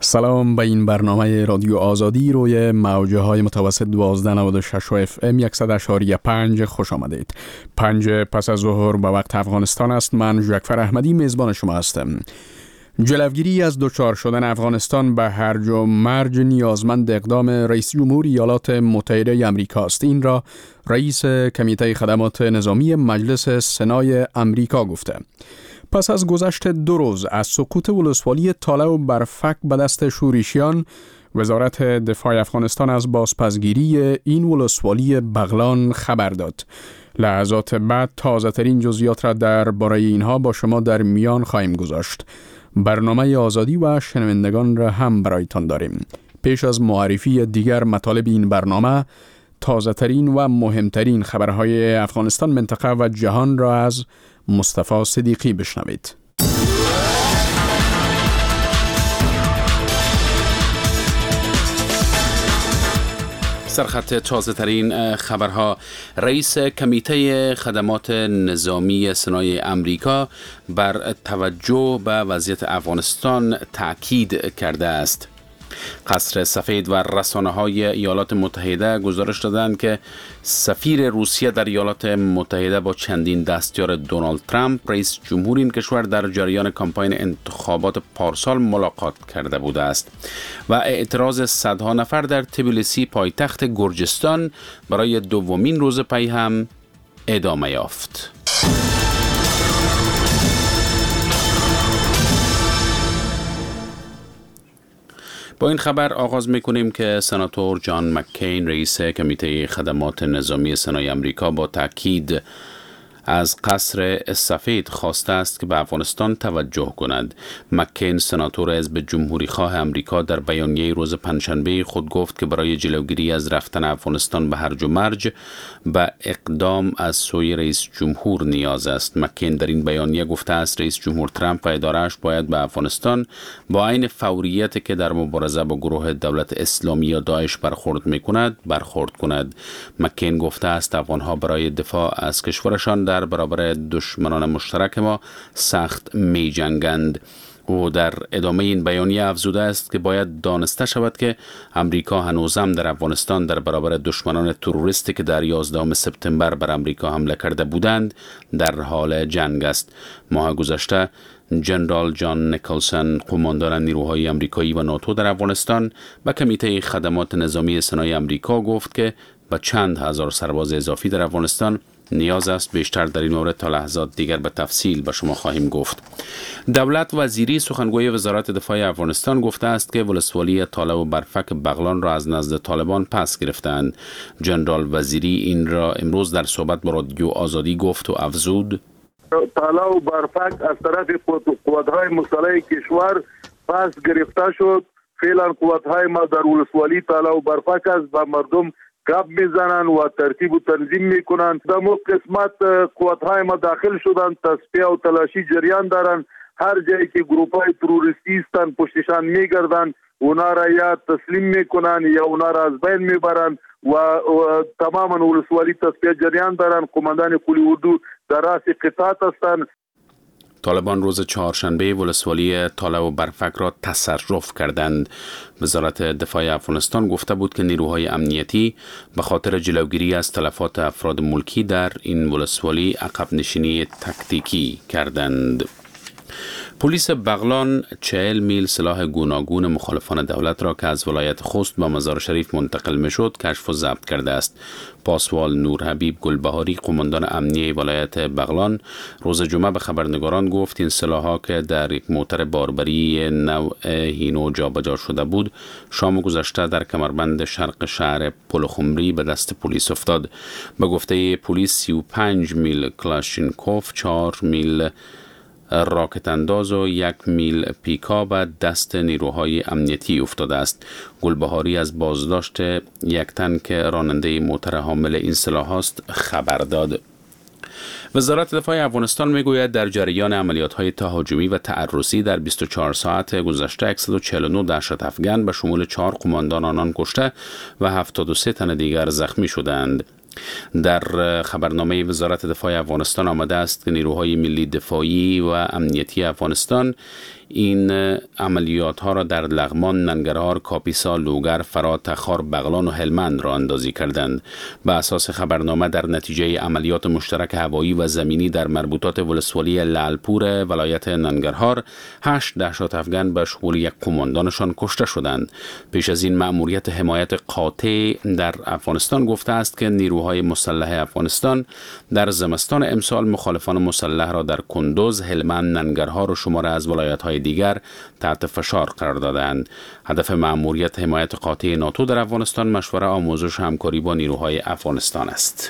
سلام، به این برنامه رادیو آزادی روی موجه های متوسط 1296 و FM 100.5 خوش آمدید. 5 پس از ظهر به وقت افغانستان است. من جعفر احمدی میزبان شما هستم. جلوگیری از دچار شدن افغانستان به هرج و مرج نیازمند اقدام رئیس جمهور ایالات متحده آمریکا است. این را رئیس کمیته خدمات نظامی مجلس سنای آمریکا گفته. پس از گذشت 2 روز از سقوط ولسوالی تاله و برفک به دست شورشیان، وزارت دفاع افغانستان از بازپسگیری این ولسوالی بغلان خبر داد. لحظات بعد تازه ترین جزئیات را درباره اینها با شما در میان خواهیم گذاشت. برنامه آزادی و شنوندگان را هم برایتان داریم. پیش از معرفی دیگر مطالب این برنامه، تازه ترین و مهمترین خبرهای افغانستان، منطقه و جهان را از مصطفی صدیقی بشنوید. سرخط تازه ترین خبرها: رئیس کمیته خدمات نظامی سنای آمریکا بر توجه به وضعیت افغانستان تاکید کرده است. قصر سفید و رسانه‌های ایالات متحده گزارش دادند که سفیر روسیه در ایالات متحده با چندین دستیار دونالد ترامپ، رئیس جمهور این کشور، در جریان کمپاین انتخابات پارسال ملاقات کرده بوده است و اعتراض صدها نفر در تبلیسی، پایتخت گرجستان، برای دومین روز پی هم ادامه یافت. با این خبر آغاز می‌کنیم که سناتور جان مکین، رئیس کمیته خدمات نظامی سنای آمریکا، با تاکید از قصر سفید خواسته است که به افغانستان توجه کند. مکین، سناتور حزب جمهوری خواه آمریکا، در بیانیه روز پنجشنبه خود گفت که برای جلوگیری از رفتن افغانستان به هرج و مرج به اقدام از سوی رئیس جمهور نیاز است. مکین در این بیانیه گفته است رئیس جمهور ترامپ و اداره‌اش باید به افغانستان با عین فوریتی که در مبارزه با گروه دولت اسلامی یا داعش برخورد کند. مکین گفته است افغان‌ها برای دفاع از کشورشان در برابر دشمنان مشترک ما سخت می جنگند. او در ادامه این بیانیه افزوده است که باید دانسته شود که امریکا هنوزم در افغانستان در برابر دشمنان تروریستی که در 11 سپتامبر بر امریکا حمله کرده بودند در حال جنگ است. ماه گذشته جنرال جان نیکلسون، قماندان نیروهای آمریکایی و ناتو در افغانستان، به کمیته خدمات نظامی سنای آمریکا گفت که به چند هزار سرباز اضافی در افغانستان نیاز است. بیشتر در این مورد تا لحظات دیگر به تفصیل به شما خواهیم گفت. دولت وزیری، سخنگوی وزارت دفاع افغانستان، گفته است که ولسوالی تاله و برفک بغلان را از نزد طالبان پس گرفتند. جنرال وزیری این را امروز در صحبت با رادیو آزادی گفت و افزود: تاله و برفک از طرف قوت‌های مسلح کشور پس گرفته شد. فعلا قوت‌های ما در ولسوالی تاله و برفک است و مردم گپ میزنن و ترتیب و تنظیم میکنن. در مو قسمت قوت‌های ما داخل شدن، تصفیه و تلاشی جریان دارن. هر جایی که گروپ‌های تروریستی هستن پشتشان میگردن، اونا را یا تسلیم میکنن یا اونا را از بین میبرن و تماما ولسوالی تصفیه جریان دارن. قماندان قلی اردو در راس قطاعت هستند. طالبان روز چهارشنبه ولسوالی تاله و برفک را تصرف کردند. وزارت دفاع افغانستان گفته بود که نیروهای امنیتی به خاطر جلوگیری از تلفات افراد ملکی در این ولسوالی عقب نشینی تاکتیکی کردند. پلیس بغلان 40 میل سلاح گوناگون مخالفان دولت را که از ولایت خوست به مزار شریف منتقل میشد کشف و ضبط کرده است. پاسوال نورحبیب گلبهاری، قماندان امنیه ولایت بغلان، روز جمعه به خبرنگاران گفت این سلاح‌ها که در یک موتر باربری نوع هینو جابجا شده بود، شام گذشته در کمربند شرق شهر پلخمری به دست پلیس افتاد. به گفته پلیس 35 میل کلاشینکوف، 4 میل راکت انداز و 1 میل پیکا به دست نیروهای امنیتی افتاده است. گلبهاری از بازداشت یک تن که راننده موتر حامل این سلاح است خبر داد. وزارت دفاع افغانستان میگوید در جریان عملیات‌های تهاجمی و تعرضی در 24 ساعت گذشته 149 دهشت افغان به شمول 4 قماندان آنان کشته و 73 تن دیگر زخمی شدند. در خبرنامه وزارت دفاع افغانستان آمده است که نیروهای ملی دفاعی و امنیتی افغانستان این عملیات ها را در لغمان، ننگرهار، کاپیسا، لوگر، فرا، تخار، بغلان و هلمند را اندازی کردند. به اساس خبرنامه در نتیجه عملیات مشترک هوایی و زمینی در مربوطات ولسوالی لعلپور ولایت ننگرهار 8 دهشت افغان به شمول یک قماندانشان کشته شدند. پیش از این مأموریت حمایت قاطع در افغانستان گفته است که نیروهای مسلح افغانستان در زمستان امسال مخالفان مسلح را در کندوز، هلمند، ننگرهار و شماره از ولایت‌های دیگر تحت فشار قرار دادند. هدف مأموریت حمایت قاطع ناتو در افغانستان مشوره آموزش همکاری با نیروهای افغانستان است.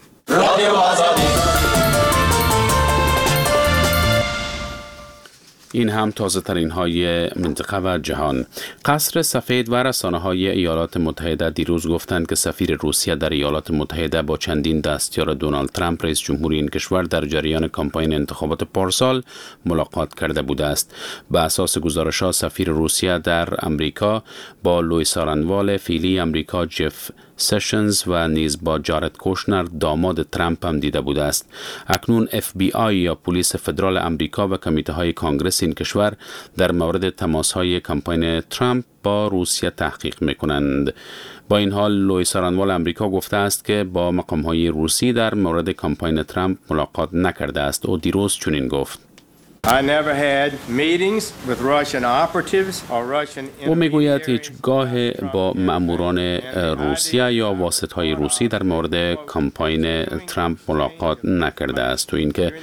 این هم تازه ترین های منطقه و جهان. قصر سفید و رسانه های ایالات متحده دیروز گفتند که سفیر روسیه در ایالات متحده با چندین دستیار دونالد ترامپ رئیس جمهوری این کشور در جریان کمپاین انتخابات پارسال ملاقات کرده بوده است. به اساس گزارش‌ها سفیر روسیه در امریکا با لوئیس آرنوال فعلی امریکا، جف سشنز و نیز با جارد کوشنر داماد ترامپ هم دیده بوده است. اکنون FBI یا پلیس فدرال امریکا و کمیته های کانگرس این کشور در مورد تماس های کمپاین ترامپ با روسیه تحقیق میکنند. با این حال لوئیس آرنوال امریکا گفته است که با مقام های روسی در مورد کمپاین ترامپ ملاقات نکرده است. او دیروز چنین گفت: او میگوید هیچگاه با مأموران روسیه یا واسطه‌های روسی در مورد کمپاین ترامپ ملاقات نکرده است و اینکه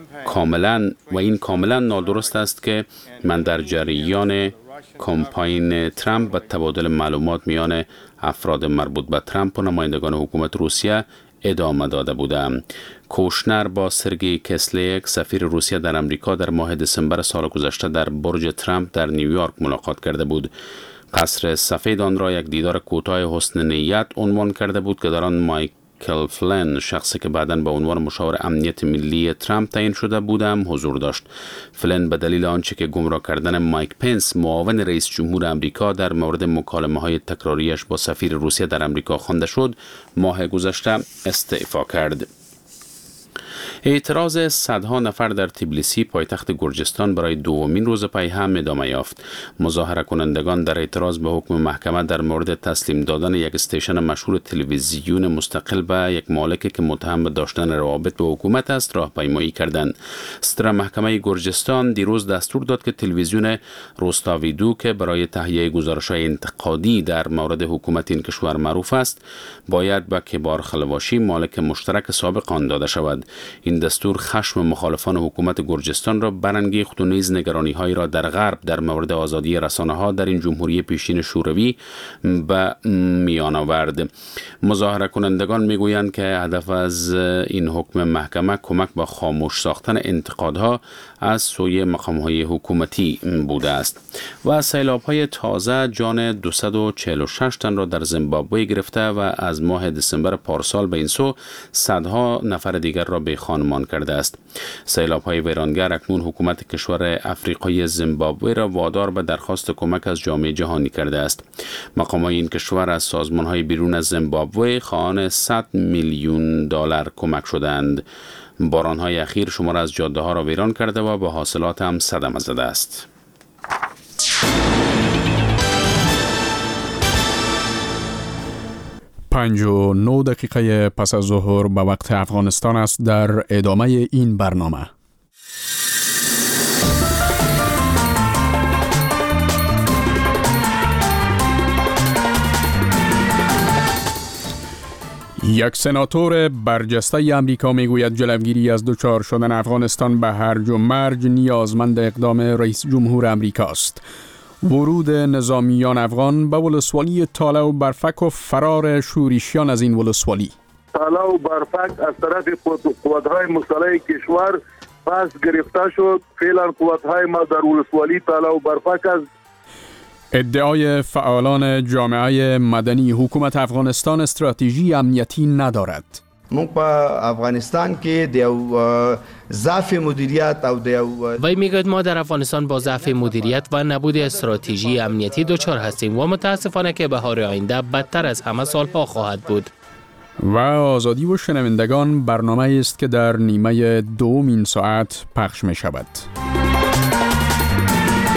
کاملا نادرست است که من در جریان کمپاین ترامپ و تبادل معلومات میان افراد مربوط به ترامپ و نمایندگان حکومت روسیه ادامه داده بودم. کوشنر با سرگئی کسلیک سفیر روسیه در امریکا در ماه دسامبر سال گذشته در برج ترامپ در نیویورک ملاقات کرده بود. قصر سفید آن را یک دیدار کوتاه حسن نیت عنوان کرده بود که در آن مایکل فلن، شخصی که بعداً به عنوان مشاور امنیت ملی ترامپ تعیین شده بود، حضور داشت. فلن به دلیل آنچه که گمراه کردن مایک پنس، معاون رئیس جمهور امریکا، در مورد مکالمه‌های تکراریش با سفیر روسیه در امریکا خوانده شد، ماه گذشته استعفا کرد. اعتراض صدها نفر در تبلیسی پایتخت گرجستان برای دومین روز پی هم ادامه یافت. مظاهره کنندگان در اعتراض به حکم محکمه در مورد تسلیم دادن یک استیشن مشهور تلویزیون مستقل به یک مالک که متهم به داشتن روابط به حکومت است راهپیمایی کردند. صدر محکمه گرجستان دیروز دستور داد که تلویزیون روستاویدو که برای تهیه گزارش‌های انتقادی در مورد حکومت این کشور معروف است، باید به کبارخلواشی مالک مشترک سابق آن داده شود. این دستور خشم مخالفان حکومت گرجستان را برانگیخت و نیز نگرانی‌هایی را در غرب در مورد آزادی رسانه‌ها در این جمهوری پیشین شوروی به میان آورد. مظاهره کنندگان میگویند که هدف از این حکم محکمه کمک به خاموش ساختن انتقادها از سوی مقام‌های حکومتی بوده است. و سیلاب‌های تازه جان 246 تن را در زیمبابوه گرفته و از ماه دسامبر پارسال به این سو صدها نفر دیگر را به خانمان کرده است. سیلاب‌های ویرانگر اکنون حکومت کشور افریقای زیمبابوه را وادار به درخواست کمک از جامعه جهانی کرده است. مقام‌های این کشور از سازمان‌های بیرون از زیمبابوه خواهان 100 میلیون دلار کمک شدند. باران‌های اخیر شمار از جاده‌ها را ویران کرده و به حاصلات هم صدمه زده است. 5:09 دقیقه پس از ظهر به وقت افغانستان است. در ادامه این برنامه یک سناتور برجسته امریکا میگوید جلوگیری از دچار شدن افغانستان به هرج و مرج نیازمند اقدام رئیس جمهور امریکاست. ورود نظامیان افغان به ولسوالی تاله و برفک و فرار شورشیان از این ولسوالی. تاله و برفک از طرف قوت‌های مسلح کشور پس گرفته شد. فعلا قوت‌های ما در ولسوالی تاله و برفک است. ادعای فعالان جامعه مدنی حکومت افغانستان استراتژی امنیتی ندارد. موږ په افغانستان کې د ضعف مدیریت او وی میگوید ما در افغانستان با ضعف مدیریت و نبود استراتژی امنیتی دچار هستیم و متاسفانه که بهار آینده بدتر از همه سالها خواهد بود. و آزادی و شنوندگان برنامه است که در نیمه دوم این ساعت پخش می شود.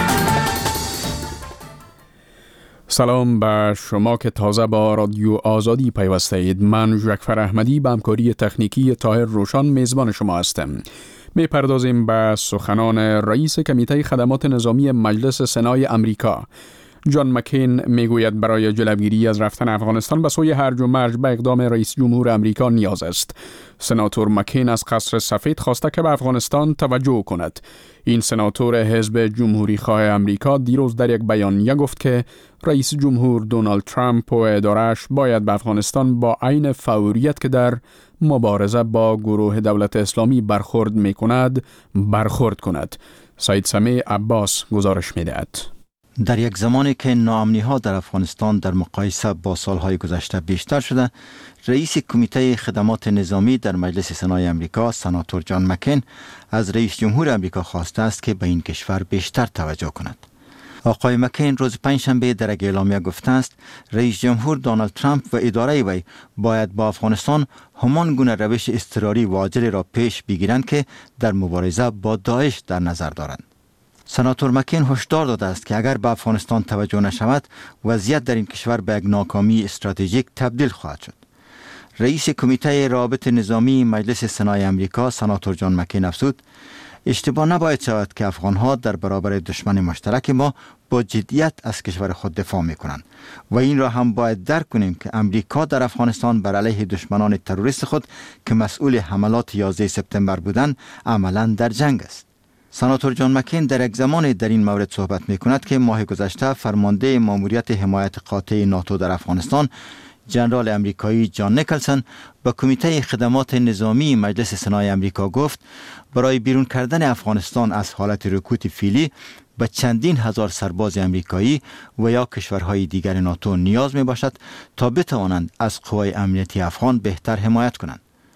سلام به شما که تازه با رادیو آزادی پیوسته اید. من جعفر احمدی به همکاری تکنیکی طاهر روشان میزبان شما هستم. می پردازیم به سخنان رئیس کمیته خدمات نظامی مجلس سنای امریکا. جان مکین میگوید برای جلوگیری از رفتن افغانستان به سوی هرج و مرج به اقدام رئیس جمهور امریکا نیاز است. سناتور مکین از قصر سفید خواسته که به افغانستان توجه کند. این سناتور حزب جمهوری خواه امریکا دیروز در یک بیانیه گفت که رئیس جمهور دونالد ترامپ و اداره‌اش باید به افغانستان با عین فوریت که در مبارزه با گروه دولت اسلامی برخورد میکند برخورد کند. سید سمیع عباس گزارش میدهد. در یک زمانی که ناامنی‌ها در افغانستان در مقایسه با سالهای گذشته بیشتر شده، رئیس کمیته خدمات نظامی در مجلس سنای امریکا سناتور جان مکین از رئیس جمهور امریکا خواسته است که به این کشور بیشتر توجه کند. آقای مکین روز پنجشنبه در یک اعلامیه گفته است رئیس جمهور دونالد ترامپ و اداره وی باید با افغانستان همان گونه روش اضطراری و عاجل را پیش بگیرند که در مبارزه با داعش در نظر دارند. سناتور مکین هشدار داده است که اگر به افغانستان توجه نشود، وضعیت در این کشور به یک ناکامی استراتژیک تبدیل خواهد شد. رئیس کمیته روابط نظامی مجلس سنای امریکا سناتور جان مکین افزود اشتباه نباید شود که افغانها در برابر دشمن مشترک ما با جدیت از کشور خود دفاع میکنند و این را هم باید درک کنیم که امریکا در افغانستان بر علیه دشمنان تروریست خود که مسئول حملات 11 سپتامبر بودند عملاً در جنگ است. سناتور جان مکین در یک زمان در این مورد صحبت می کند که ماه گذشته فرمانده ماموریت حمایت قاطع ناتو در افغانستان جنرال امریکایی جان نیکلسون به کمیته خدمات نظامی مجلس سنای امریکا گفت برای بیرون کردن افغانستان از حالت رکود فعلی به چندین هزار سرباز امریکایی و یا کشورهای دیگر ناتو نیاز می باشد تا بتوانند از قوای امنیتی افغان بهتر حمایت کنند.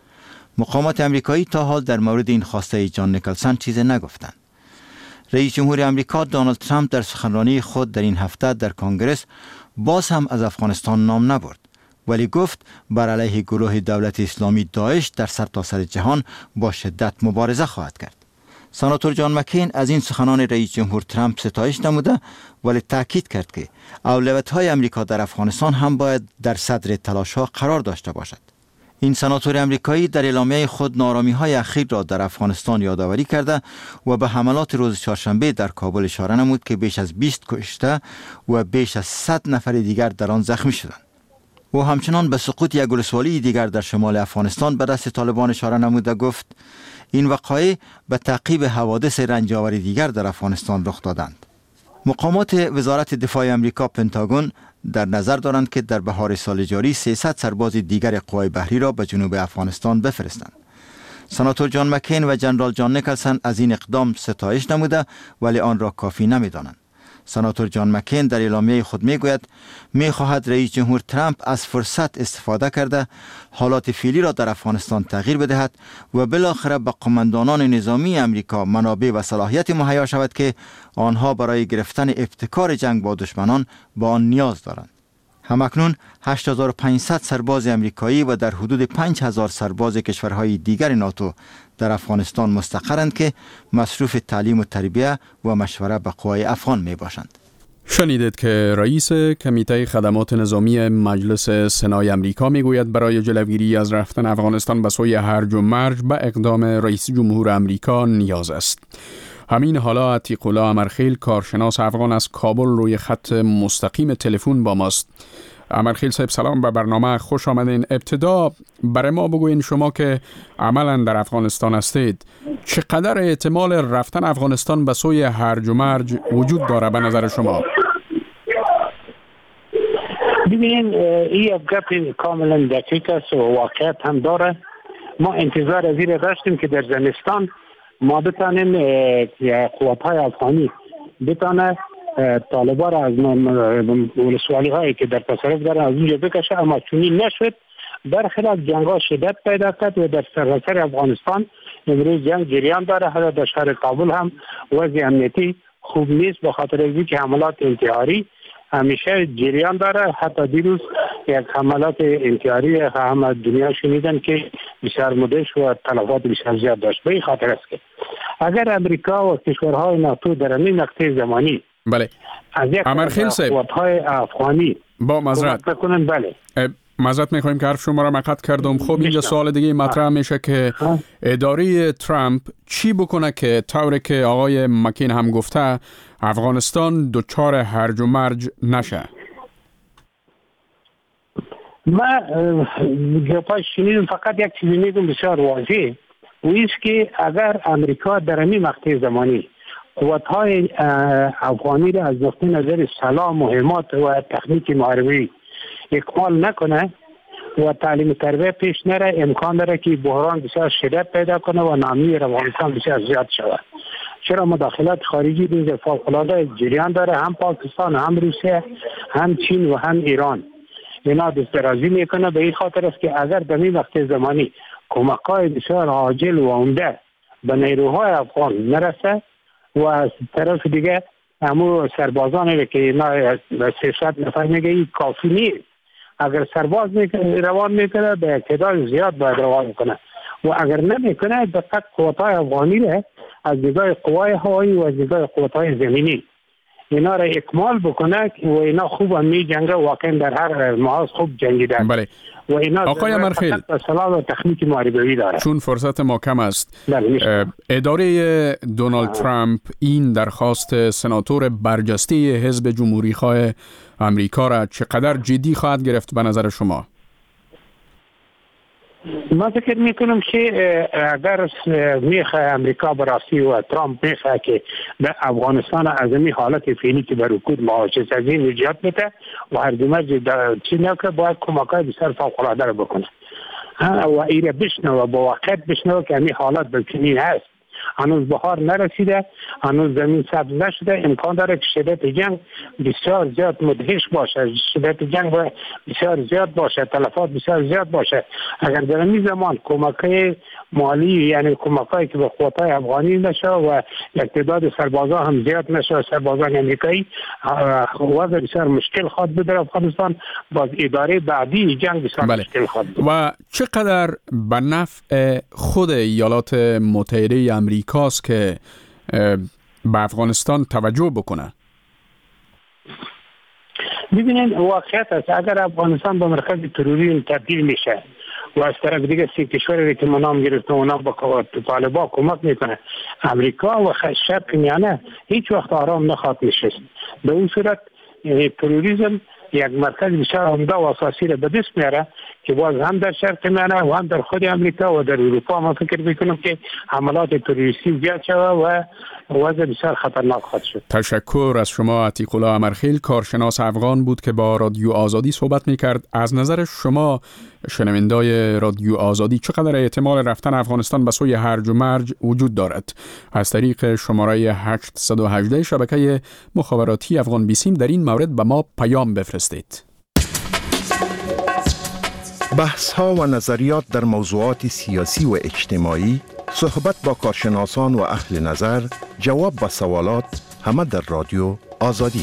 مقامات امریکایی تا حال در مورد این خواسته جان نیکلسون چیزی نگفتند. رئیس جمهور امریکا دونالد ترامپ در سخنرانی خود در این هفته در کنگره باز هم از افغانستان نام نبرد، ولی گفت بر علیه گروه دولت اسلامی داعش در سرتاسر جهان با شدت مبارزه خواهد کرد. سناتور جان مکین از این سخنان رئیس جمهور ترامپ ستایش نموده، ولی تاکید کرد که اولویت‌های امریکا در افغانستان هم باید در صدر تلاش‌ها قرار داشته باشد. این سناتور امریکایی در اعلامیه خود نارامی‌های اخیر را در افغانستان یادآوری کرده و به حملات روز چهارشنبه در کابل اشاره نمود که بیش از 20 کشته و بیش از 100 نفر دیگر در آن زخمی شدند. و همچنان به سقوط یک ولسوالی دیگر در شمال افغانستان به دست طالبان اشاره نموده گفت این وقایع به تعقیب حوادث رنج‌آور دیگر در افغانستان رخ دادند. مقامات وزارت دفاع امریکا پنتاگون در نظر دارند که در بهار سال جاری 300 سرباز دیگر قوای بحری را به جنوب افغانستان بفرستند. سناتور جان مکین و جنرال جان نیکلسون از این اقدام ستایش نموده ولی آن را کافی نمی‌دانند. سناتور جان مکین در اعلامیه خود میگوید می‌خواهد رئیس جمهور ترامپ از فرصت استفاده کرده حالات فعلی را در افغانستان تغییر بدهد و بالاخره به قماندانان نظامی امریکا منابع و صلاحیت مهیا شود که آنها برای گرفتن ابتکار جنگ با دشمنان با آن نیاز دارند. همکنون 8500 سرباز امریکایی و در حدود 5000 سرباز کشورهای دیگر ناتو در افغانستان مستقرند که مصروف تعلیم و تربیه و مشوره به قوای افغان می باشند. شنیدید که رئیس کمیته خدمات نظامی مجلس سنای امریکا میگوید برای جلوگیری از رفتن افغانستان به سوی هرج و مرج به اقدام رئیس جمهور امریکا نیاز است. همین حالا عتیق الله امرخیل کارشناس افغان از کابل روی خط مستقیم تلفن با ماست. امرخیل صاحب سلام، به برنامه خوش آمدین. ابتدا برای ما بگوین شما که عملا در افغانستان هستید چقدر احتمال رفتن افغانستان به سوی هرج و مرج وجود داره به نظر شما؟ ببینید این یک گپ کاملا دقیق است و واقعیت هم داره. ما انتظار از این داشتیم که در زمستان ما بتانیم قوت‌های افغانی بتانه طالبان را از ولسوالی هایی که در تصرف دارن از اونجا بکشه، اما چنین نشد. برخلاف جنگ ها شدت پیدا کرد و در سراسر افغانستان امروز جنگ جریان داره. حتی در شهر کابل هم وضع امنیتی خوب نیست به خاطر اینکه حملات انتحاری همیشه جریان داره. حتی دیروز یک حملات انتحاری هم دنیا شنیدن که بسیار مدهش و تلفات بسیار زیاد داشت. به این خاطر است که اگر امریکا و کشورهای ناتو در این نقطه زمانی بله. از یک امرخیل صاحب، قوت‌های افغانی با معذرت بکنن. بله معذرت میخوایم که حرف شما را مقطع کردم. خب اینجا سوال دیگه مطرح میشه که اداره ترامپ چی بکنه که طوری که آقای مکین هم گفته افغانستان دچار هرج و مرج نشه؟ ما گپاش شنیدم، فقط یک چیزی میگم بسیار واضح، ویست که اگر امریکا در این مقطع زمانی قوت‌های افغانی را از نقطه نظر سلاح، مهمات و تکنیک محاربی اکمال نکنه و تعلیم تربیت پیش نره، امکان داره که بحران بسیار شدت پیدا کنه و ناامنی افغانستان بسیار زیاد شود. چرا مداخلات خارجی دیگه فوق‌العاده جریان داره، هم پاکستان، هم روسیه، هم چین و هم ایران اینا دسترازی میکنه. به این خاطر است که اگر در این وقت زمانی کمک‌های بسیار عاجل و عمده به نیروهای افغان نرسه و از طرف دیگه همون سربازانی که اینا 300 نفر میگه این کافی نیست. اگر سرباز روان میکنه به تعداد زیاد باید روان کنه و اگر نمیکنه دقیق قوت‌های افغانی ره از نگاه قوای هوایی و از نگاه قوت‌های زمینی اینا را اکمال بکنه و اینا خوب هم می جنگه، واقعا در هر محاذ خوب جنگیدن. بله. و اینا آقای امرخیل، سلاح و تکنیک محاربی داره. چون فرصت ما کم است، اداره دونالد ترامپ این درخواست سناتور برجسته حزب جمهوری‌خواه امریکا را چقدر جدی خواهد گرفت به نظر شما؟ من فکر میکنم که اگر میخواه امریکا براستی و ترامپ میخواه که به افغانستان از این حالت فعلی که بر رکود معاجز از این نجات بده و هر مرج چی نکنه، باید کمک‌های بسیار فوق‌العاده رو بکنه و ایره بشنوه و با واقعیت بشنوه که این حالت بکنین هست. هنوز بهار نرسیده، هنوز زمین سبز نشده، امکان داره که شدت جنگ بسیار زیاد مدهش باشه، شدت جنگ بسیار زیاد باشه، تلفات بسیار زیاد باشه. اگر در این زمان کمک‌های مالی، یعنی کمک‌هایی که به قوت‌های افغانی نشه و تعداد سربازا هم زیاد نشه، سربازان امریکایی، وضع بسیار مشکل خواهد بود در افغانستان. باز اداره بعدی جنگ بسیار مشکل خواهد بود. و چقدر به نفع خود ایالات متحده امریکاست که به افغانستان توجه بکنه؟ ببینید واقعیت است اگر افغانستان به مرکز تروریسم تبدیل میشه و از طرف دیگه 3 کشوری که نام گرفته اونا با طالبان کمک میکنه، امریکا و شرق میانه هیچ وقت آرام نخواهد نشست. به اون صورت تروریسم یک مرکز بسیار عمده و اساسی را به دست میاره که باز هم در شرق میانه و هم در خود امریکا و در اروپا ما فکر میکنم که حملات تروریستی زیاد شده و وضع بسیار خطرناک خواهد شد. تشکر از شما عتیق الله امرخیل، کارشناس افغان بود که با رادیو آزادی صحبت میکرد. از نظر شما شنوندای رادیو آزادی چقدر احتمال رفتن افغانستان به سوی هرج و مرج وجود دارد؟ از طریق شماره 818 شبکه مخابراتی افغان بیسیم در این مورد به ما پیام بفرستید. بحث ها و نظریات در موضوعات سیاسی و اجتماعی، صحبت با کارشناسان و اهل نظر، جواب به سوالات، همه در رادیو آزادی.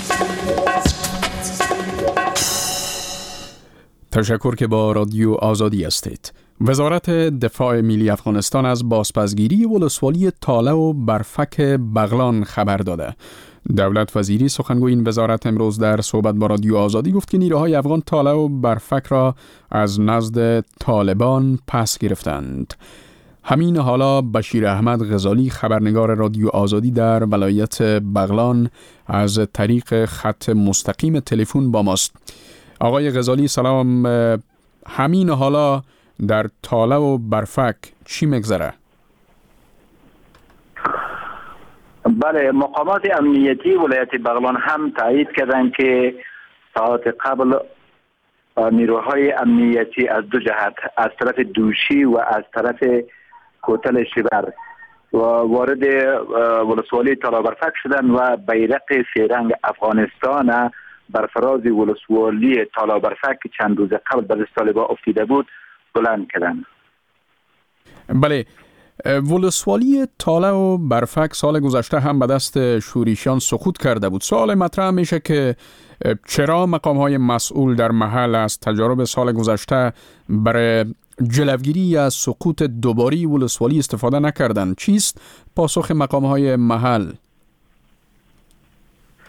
تشکر که با رادیو آزادی هستید. وزارت دفاع ملی افغانستان از بازپسگیری ولسوالی تاله و برفک بغلان خبر داده. دولت وزیری سخنگوی این وزارت امروز در صحبت با رادیو آزادی گفت که نیروهای افغان تاله و برفک را از نزد طالبان پس گرفتند. همین حالا بشیر احمد غزالی خبرنگار رادیو آزادی در ولایت بغلان از طریق خط مستقیم تلفن با ماست. آقای غزالی سلام، همین حالا در تاله و برفک چی مگذره؟ بله، مقامات امنیتی ولایت بغلان هم تایید کردند که ساعت قبل نیروهای امنیتی از دو جهت، از طرف دوشی و از طرف کوتل شبر و وارد ولسوالی تاله برفک شدند و بیرق سه‌رنگ افغانستان بر فراز ولسوالی تاله برفک که چند روز قبل به دست طالبان افتیده بود بلند کردند. بله، ولسوالی تاله و برفک سال گذشته هم به دست شوریشیان سقوط کرده بود. سوال مطرح میشه که چرا مقام‌های مسئول در محل از تجارب سال گذشته برای جلوگیری از سقوط دوباری ولسوالی استفاده نکردند؟ چیست پاسخ مقام‌های محل؟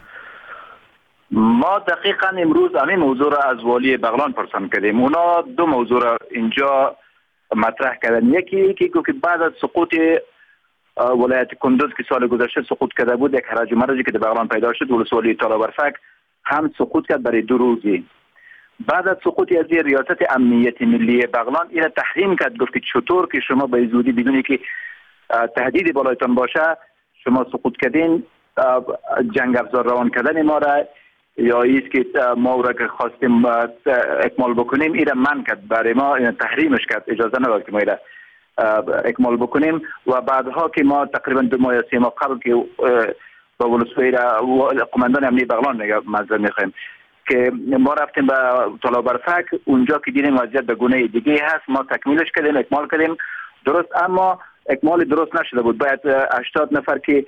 ما دقیقا امروز همین موضوع را از والی بغلان پرسان کردیم. اونا دو موضوع را اینجا مطرح کردن. یکی که بعد از سقوط ولایت کندوز که سال گذشته سقوط کرده بود، یک هرج و مرجی که در بغلان پیدا شد، ولسوالی تالابرفک هم سقوط کرد برای 2 روزی. بعد از سقوط از ریاست امنیت ملی بغلان این تحریم کرد، گفت که چطور که شما به زودی بدونی که تهدیدی بالایتان باشه شما سقوط کردین، جنگ افزار روان کردن ما را یا ایست که ما را که خواستیم اکمال بکنیم این را من کرد، برای ما تحریمش کرد، اجازه نداد که ما را اکمال بکنیم. و بعدها که ما تقریبا 2 ماه یا 3 ماه قبل که با ولسوالی قماندان امنیت بغلان میخوایم که ما رفتیم به تالابرفک، اونجا که دیدیم وضعیت به گونه دیگه هست، ما تکمیلش کردیم، اکمال کردیم درست، اما اکمال درست نشده بود. باید 80 نفر که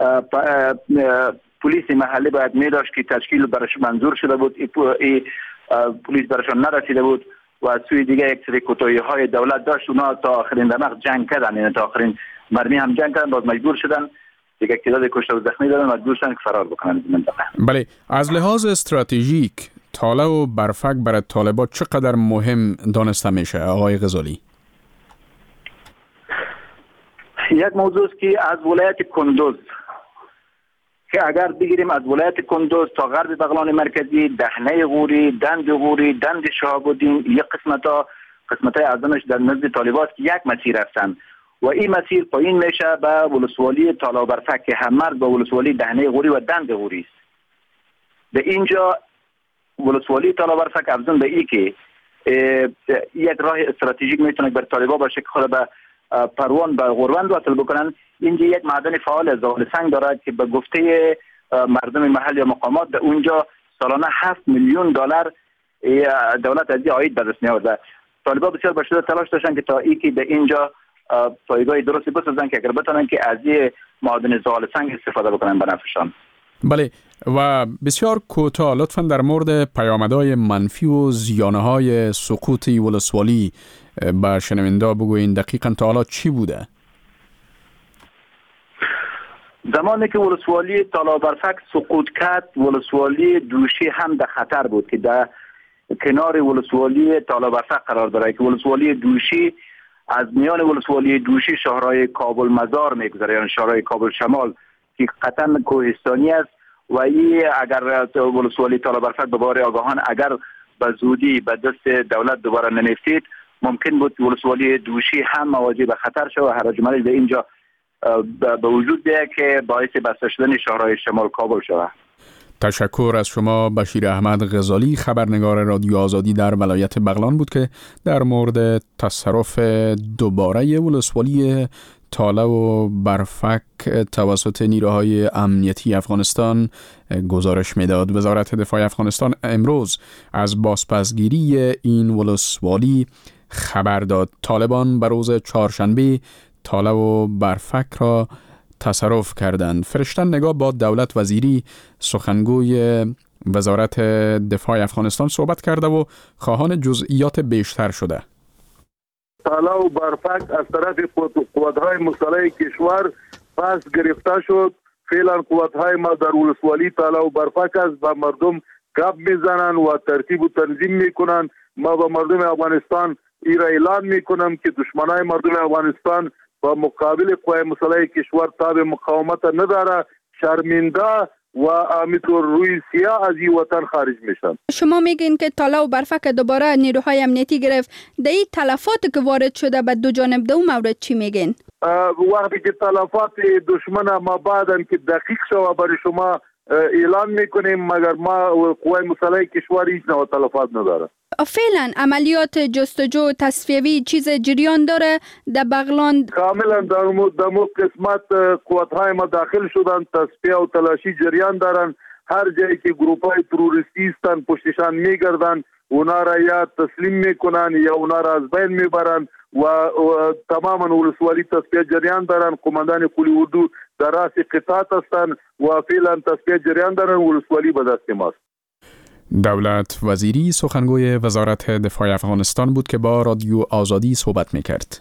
پلیس محلی باید می داشت که تشکیل برش منظور شده بود، پلیس برشان نرسیده بود و از سوی دیگه یک سری کوتاهی های دولت داشت. اونا تا آخرین دماغ جنگ کردن، یعنی تا آخرین مرمی هم جنگ کردن، باز مجبور شدن دیگه تعداد کشته و زخمی دادن، مجبور شدن که فرار بکنن از منطقه. بله، از لحاظ استراتژیک تاله و برفک برای طالبان چقدر مهم دانسته میشه آقای غزالی؟ یک موضوع است که از ولایت کندوز که اگر بگیریم از ولایت کندوز تا غرب بغلان مرکزی، دهنه غوری، دند شهاب الدین، یک قسمت‌های اعظمش در نزد طالبان که یک مسیر هستند و این مسیر پایین میشه به ولسوالی تالابرفک که هم مرز با ولسوالی دهنه غوری و دند غوری است. به اینجا ولسوالی تالابرفک افزون به این که یک راه استراتژیک میتونه بر طالبان باشه که خود به پروان به غوروند وصل بکنن. اینجا یک معدن فعال زغال سنگ دارد که به گفته مردم محلی و مقامات در اونجا سالانه 7 میلیون دلار دولت از عاید به دست می‌آورد. طالبان بسیار به شدت تلاش داشتن که تا اینکه به اینجا پایگاه درستی بسازن که اگر بتونن که از معدن زغال سنگ استفاده بکنن به نفعشان. بله، و بسیار کوتاه لطفاً در مورد پیامدهای منفی و زیانهای سقوط ولسوالی به شنونده بگوین دقیقاً تا حالا چی بوده؟ زمانی که ولسوالی تالابرفک سقوط کرد، ولسوالی دوشی هم در خطر بود که در کنار ولسوالی تالابرفک قرار داره که ولسوالی دوشی از میان ولسوالی دوشی شهرهای کابل مزار میگذره، یعنی شهرهای کابل شمال که قطعا کوهستانی است و این اگر ولسوالی تالابرفک به بار آگاهان اگر به زودی به دست دولت دوباره نمیفتید، ممکن بود ولسوالی دوشی هم مواجه به خطر شد و هرج و مرج به اینجا به وجود بیاید که باعث بسته شدن شهرهای شمال کابل شود. تشکر از شما بشیر احمد غزالی، خبرنگار رادیو آزادی در ولایت بغلان بود که در مورد تصرف دوباره ولسوالی تاله و برفک توسط نیروهای امنیتی افغانستان گزارش میداد. وزارت دفاع افغانستان امروز از بازپسگیری این ولسوالی خبر داد. طالبان به روز چهارشنبه تاله و برفک را تصرف کردند. فرشتن نگاه با دولت وزیری سخنگوی وزارت دفاع افغانستان صحبت کرده و خواهان جزئیات بیشتر شده. تاله و برفک از طرف قوت‌های مسلح کشور پس گرفته شد. فعلا قوت‌های ما در ولسوالی تاله و برفک است و مردم گپ میزنن و ترتیب و تنظیم میکنن. ما با مردم افغانستان ایرا اعلان میکنم که دشمنای مردم افغانستان با مقابل قوای مسلح کشور تاب مقاومت نداره، شرمنده و همینطور روی سیاه از این وطن خارج میشن. شما میگین که تاله و برفک دوباره نیروهای امنیتی گرفت، در این تلفات که وارد شده به دو جانب دو مورد چی میگین؟ وقتی که تلفات دشمن ما بعدن که دقیق شوه برای شما اعلان میکنیم، مگر ما قوای مسلح کشور هیچ نوع تلفات نداره. فعلا عملیات جستجو تصفیوی چیز جریان داره در بغلان؟ کاملا در مو قسمت قوت‌های ما داخل شدن، تصفیه و تلاشی جریان دارن. هر جایی که گروپ‌های تروریستی هستن پشتشان میگردن، اونا را یا تسلیم میکنن یا اونا را از بین میبرن و تماما ولسوالی تصفیه جریان دارن. قماندان قلی اردو در راس قطاعت هستن و فعلا تصفیه جریان دارن. ولسوالی به دست ماست. دولت وزیری سخنگوی وزارت دفاع افغانستان بود که با رادیو آزادی صحبت میکرد.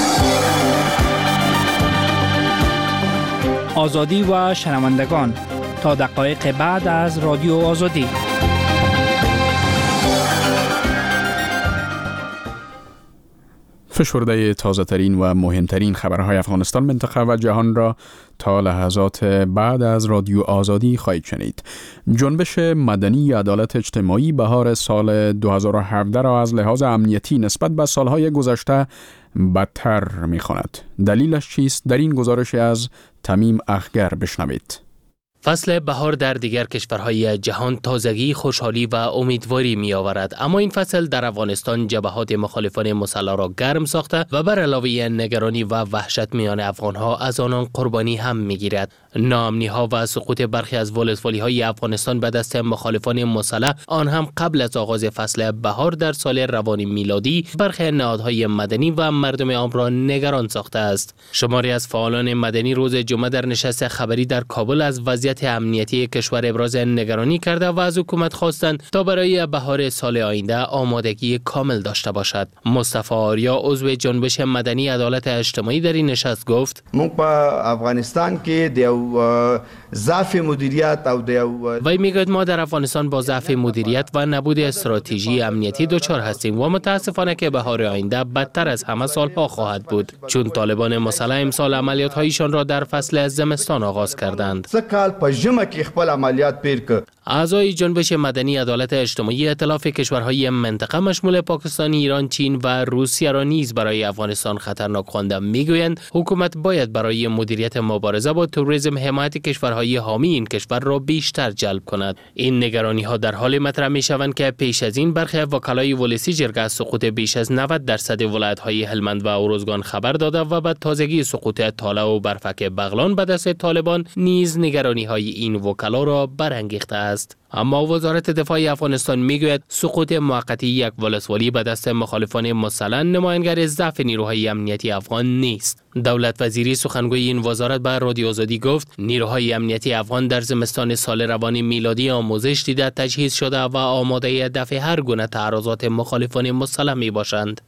آزادی و شنوندگان، تا دقایق بعد از رادیو آزادی. فشرده تازه ترین و مهمترین خبرهای افغانستان، منطقه و جهان را تا لحظات بعد از رادیو آزادی خواهید شنید. جنبش مدنی عدالت اجتماعی بهار سال 2017 را از لحاظ امنیتی نسبت به سالهای گذشته بدتر می‌خواند. دلیلش چیست؟ در این گزارش از تمیم اخگر بشنوید. فصل بهار در دیگر کشورهای جهان تازگی، خوشحالی و امیدواری می آورد، اما این فصل در افغانستان جبهات مخالفان مسلح را گرم ساخته و بر علاوه نگرانی و وحشت میان افغانها از آنان قربانی هم می گیرد. ناامنی ها و سقوط برخی از ولسوالی های افغانستان به دست مخالفان مسلح، آن هم قبل از آغاز فصل بهار در سال روان میلادی، برخی نهادهای مدنی و مردم عام را نگران ساخته است. شماری از فعالان مدنی روز جمعه در نشست خبری در کابل از وضعیت امنیتی کشور ابراز نگرانی کرده و از حکومت خواستند تا برای بهار سال آینده آمادگی کامل داشته باشد. مصطفی آریا، عضو جنبش مدنی عدالت اجتماعی، در این نشست گفت: ما په افغانستان کې ضعف مدیریت وی میگوید ما در افغانستان با ضعف مدیریت و نبود استراتژی امنیتی دچار هستیم و متاسفانه که بهار آینده بدتر از همه سالها خواهد بود، چون طالبان مسلح امسال عملیات هایشان را در فصل زمستان آغاز کردند. اعضای جنبش مدنی عدالت اجتماعی ائتلاف کشورهای منطقه مشمول پاکستان، ایران، چین و روسیه را نیز برای افغانستان خطرناک خوانده میگویند حکومت باید برای مدیریت مبارزه با تروریسم حمایت کشورهای حامی این کشور را بیشتر جلب کند. این نگرانی ها در حال مطرح می شوند که پیش از این برخی وکلای ولسی جرگه از سقوط بیش از 90% ولایت های هلمند و اروزگان خبر داده و بعد تازگی سقوط تاله و برفک بغلان به دست طالبان نیز نگرانی های این وکلا را برانگیخته است. اما وزارت دفاع افغانستان میگوید سقوط موقتی یک ولسوالی به دست مخالفان مسلح نمایانگر ضعف نیروهای امنیتی افغان نیست. دولت وزیری سخنگوی این وزارت به رادیو آزادی گفت نیروهای امنیتی افغان در زمستان سال روان میلادی آموزش دیده، تجهیز شده و آماده دفع هر گونه تعرضات مخالفان مسلح می باشند.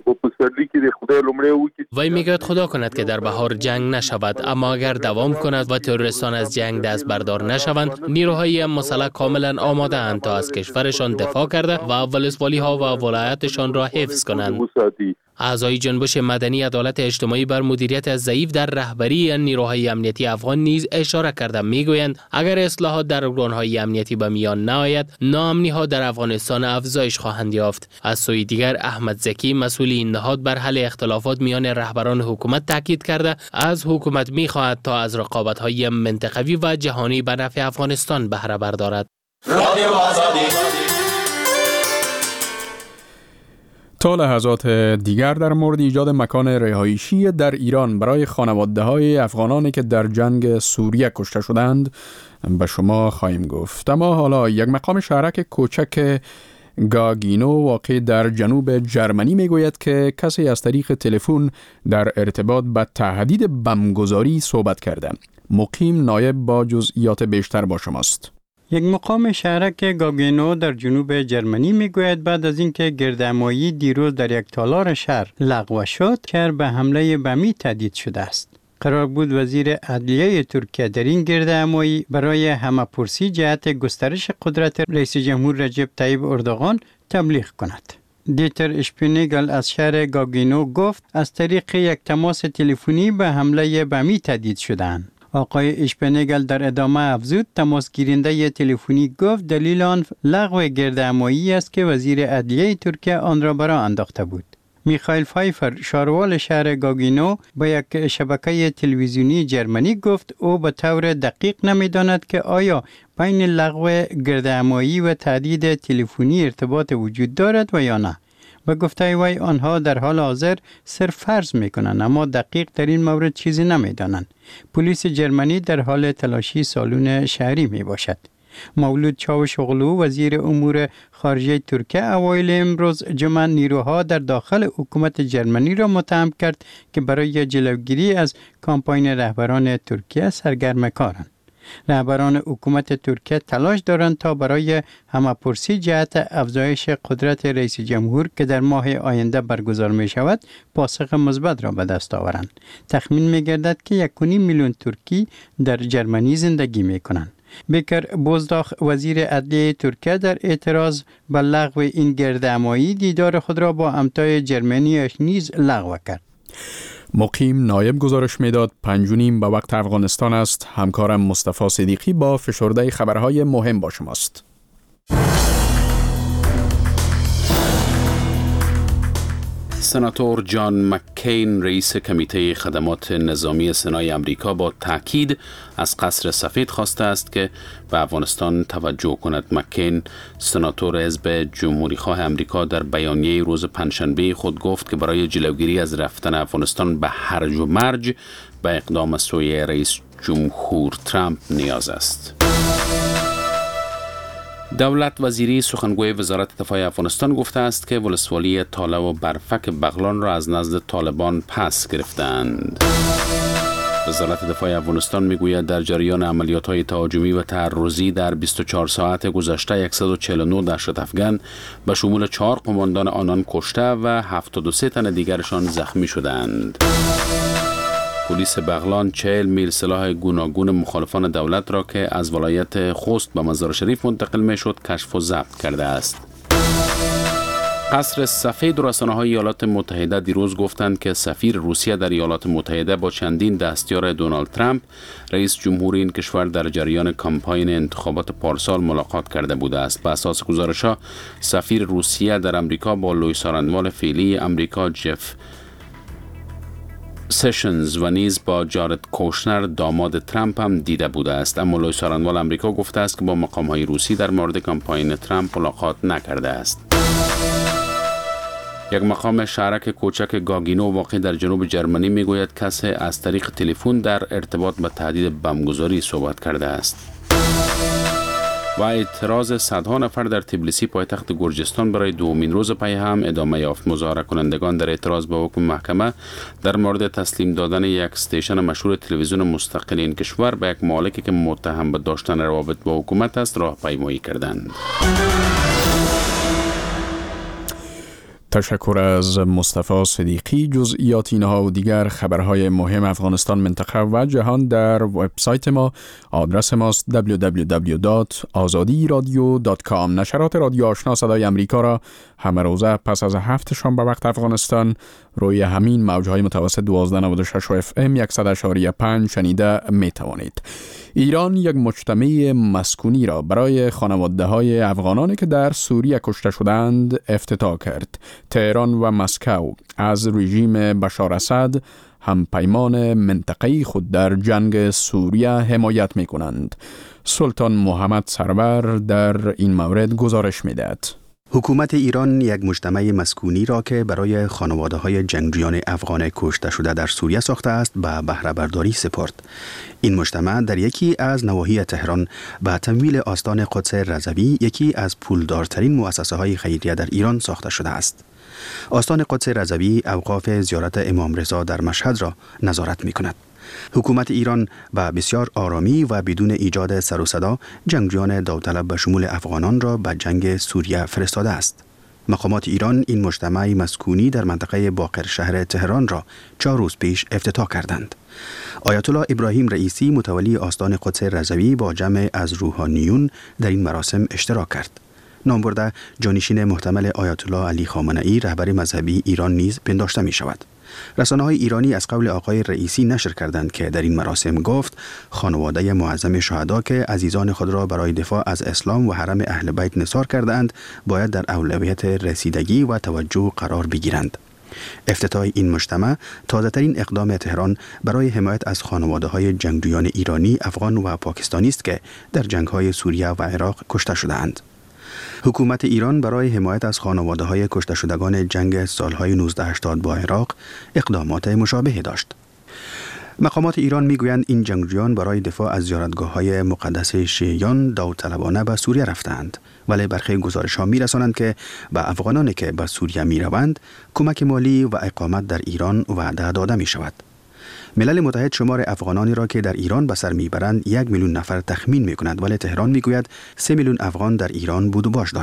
وی میگوید خدا کند که در بهار جنگ نشود، اما اگر دوام کند و تروریستان از جنگ دست بردار نشوند، نیروهای مسلح کاملا آماده اند تا از کشورشان دفاع کرده و ولسوالی ها و ولایتشان را حفظ کنند. اعضای جنبش مدنی عدالت اجتماعی بر مدیریت ضعیف در رهبری نیروهای امنیتی افغان نیز اشاره کرده میگویند اگر اصلاحات در ارگانهای امنیتی به میان نآید، ناامنی ها در افغانستان افزایش خواهند یافت. از سوی دیگر احمد زکی، مسئول این نهاد، بر حل اختلافات میان رهبران حکومت تاکید کرده از حکومت میخواهد تا از رقابت‌های منطقوی و جهانی به نفع افغانستان بهره بردارد. رادیو آزادی. تا لحظات دیگر در مورد ایجاد مکان رهایشی در ایران برای خانواده‌های افغانانی که در جنگ سوریه کشته شدند به شما خواهیم گفت. اما حالا یک مقام شهرک کوچک گاگینو واقع در جنوب جرمنی میگوید که کسی از طریق تلفن در ارتباط با تهدید بمبگذاری صحبت کرده. مقیم نایب با جزئیات بیشتر با شماست. یک مقام شهرک گاگینو در جنوب جرمنی میگوید بعد از اینکه گردهمایی دیروز در یک تالار شهر لغو شد، شهر به حمله بمی تهدید شده است. قرار بود وزیر عدلیه ترکیه در این گردهمایی برای همه‌پرسی جهت گسترش قدرت رئیس جمهور رجب طیب اردوغان تبلیغ کند. دیتر اشپینگل از شهر گاگینو گفت از طریق یک تماس تلفنی به حمله بمی تهدید شدند. آقای اشپنگل در ادامه افزود تماس گیرنده تلفنی گفت دلیل آن لغو گردهمایی است که وزیر عدلیه ترکیه آن را برآ انداخته بود. میخائیل فایفر، شاروال شهر گاگینو، با یک شبکه تلویزیونی جرمنی گفت او به طور دقیق نمیداند که آیا بین لغو گردهمایی و تهدید تلفنی ارتباط وجود دارد و یا نه. و گفته وی آنها در حال حاضر صرف فرض میکنند اما دقیق در این مورد چیزی نمیدانند. پلیس جرمنی در حال تلاشی سالون شهری می باشد. مولود چاوشوغلو، وزیر امور خارجه ترکیه، اوایل امروز جمعه نیروها در داخل حکومت جرمنی را متهم کرد که برای جلوگیری از کامپاین رهبران ترکیه سرگرم کارند. رهبران حکومت ترکیه تلاش دارند تا برای همه‌پرسی جهت افزایش قدرت رئیس جمهور که در ماه آینده برگزار می شود پاسخ مثبت را به دست آورند. تخمین می گردد که 1.5 میلیون ترکی در جرمنی زندگی می کنند. بیکر بوزداخ وزیر عدلیه ترکیه در اعتراض به لغو این گردهمایی دیدار خود را با همتای جرمنیش نیز لغو کرد. مقیم نایب گزارش میداد 5:30 به وقت افغانستان است. همکارم مصطفی صدیقی با فشرده خبرهای مهم با شماست. سناتور جان مککین رئیس کمیته خدمات نظامی سنای امریکا با تاکید از قصر سفید خواسته است که به افغانستان توجه کند. مککین سناتور حزب جمهوری خواه امریکا در بیانیه روز پنجشنبه خود گفت که برای جلوگیری از رفتن افغانستان به هرج و مرج به اقدام از سوی رئیس جمهور ترامپ نیاز است. دولت وزیری سخنگوی وزارت دفاع افغانستان گفته است که ولسوالی تاله و برفک بغلان را از نزد طالبان پس گرفتند. وزارت دفاع افغانستان میگوید در جریان عملیات‌های تهاجمی و تعرضی در 24 ساعت گذشته 149 دهشت افغان به شمول 4 قماندان آنان کشته و 73 تن دیگرشان زخمی شدند. پلیس بغلان 40 میل سلاح گوناگون مخالفان دولت را که از ولایت خوست به مزار شریف منتقل میشد کشف و ضبط کرده است. قصر سفید و رسانه‌های ایالات متحده دیروز گفتند که سفیر روسیه در ایالات متحده با چندین دستیار دونالد ترامپ رئیس جمهور این کشور در جریان کمپاین انتخابات پارسال ملاقات کرده بوده است. به اساس گزارش‌ها سفیر روسیه در امریکا با لوی سارنوال فعلی امریکا جف سشنز و نیز با جارد کوشنر داماد ترامپ هم دیده بوده است، اما لوی سارنوال امریکا گفته است که با مقام‌های روسی در مورد کمپاین ترامپ ملاقات نکرده است. یک مقام شهرک کوچک گاگینو واقع در جنوب جرمنی میگوید کسی از طریق تلفن در ارتباط با تهدید بمبگذاری صحبت کرده است. و اعتراض صدها نفر در تبلیسی پایتخت گرجستان برای دومین روز پی هم ادامه یافت. مظاهره کنندگان در اعتراض به حکم محکمه در مورد تسلیم دادن یک استیشن مشهور تلویزیون مستقل این کشور به یک مالکی که متهم به داشتن روابط با حکومت است راهپیمایی کردند. تشکر از مصطفی صدیقی. جزئیات اینها و دیگر خبرهای مهم افغانستان، منطقه و جهان در وبسایت ما. آدرس ماست www.azadiradio.com. نشرات رادیو آشنا صدای امریکا را همه روزه پس از 7 شام به وقت افغانستان روی همین موجهای متوسط 1296 FM 100.5 شنیده می توانید. ایران یک مجتمع مسکونی را برای خانواده‌های افغانانی که در سوریه کشته شدند افتتاح کرد. تهران و مسکو از رژیم بشار اسد همپیمان منطقه‌ای خود در جنگ سوریه حمایت می‌کنند. سلطان محمد سرور در این مورد گزارش می‌دهد. حکومت ایران یک مجتمع مسکونی را که برای خانواده‌های جنگجویان افغان کشته شده در سوریه ساخته است به بهره برداری سپرد. این مجتمع در یکی از نواحی تهران به تمویل آستان قدس رضوی، یکی از پولدارترین مؤسسه‌های خیریه در ایران ساخته شده است. آستان قدس رضوی اوقاف زیارت امام رضا در مشهد را نظارت می‌کند. حکومت ایران با بسیار آرامی و بدون ایجاد سر و صدا جنگجویان داوطلب به شمول افغانان را به جنگ سوریه فرستاده است. مقامات ایران این مجتمع مسکونی در منطقه باقر شهر تهران را 4 روز پیش افتتاح کردند. آیت الله ابراهیم رئیسی متولی آستان قدس رضوی با جمع از روحانیون در این مراسم اشتراک کرد. نام برده جانشین محتمل آیت الله علی خامنه‌ای رهبر مذهبی ایران نیز پنداشته می شود. رسانه‌های ایرانی از قول آقای رئیسی نشر کردند که در این مراسم گفت خانواده معظم شهدا که عزیزان خود را برای دفاع از اسلام و حرم اهل بیت نثار کردند باید در اولویت رسیدگی و توجه قرار بگیرند. افتتاح این مجتمع تازه‌ترین اقدام تهران برای حمایت از خانواده‌های جنگجویان ایرانی، افغان و پاکستانی است که در جنگ‌های سوریه و عراق کشته شده‌اند. حکومت ایران برای حمایت از خانواده‌های کشته شدگان جنگ سالهای 1980 با عراق اقدامات مشابه داشت. مقامات ایران میگویند این جنگجویان برای دفاع از زیارتگاه‌های مقدس شیعیان داوطلبانه به سوریه رفتند، ولی برخی گزارش‌ها می‌رسانند که به افغانانی که به سوریه می‌روند کمک مالی و اقامت در ایران وعده داده می‌شود. ملل متحد شمار افغانانی را که در ایران به سر میبرند 1 میلیون نفر تخمین میکند، ولی تهران میگوید 3 میلیون افغان در ایران بود و باش دارند.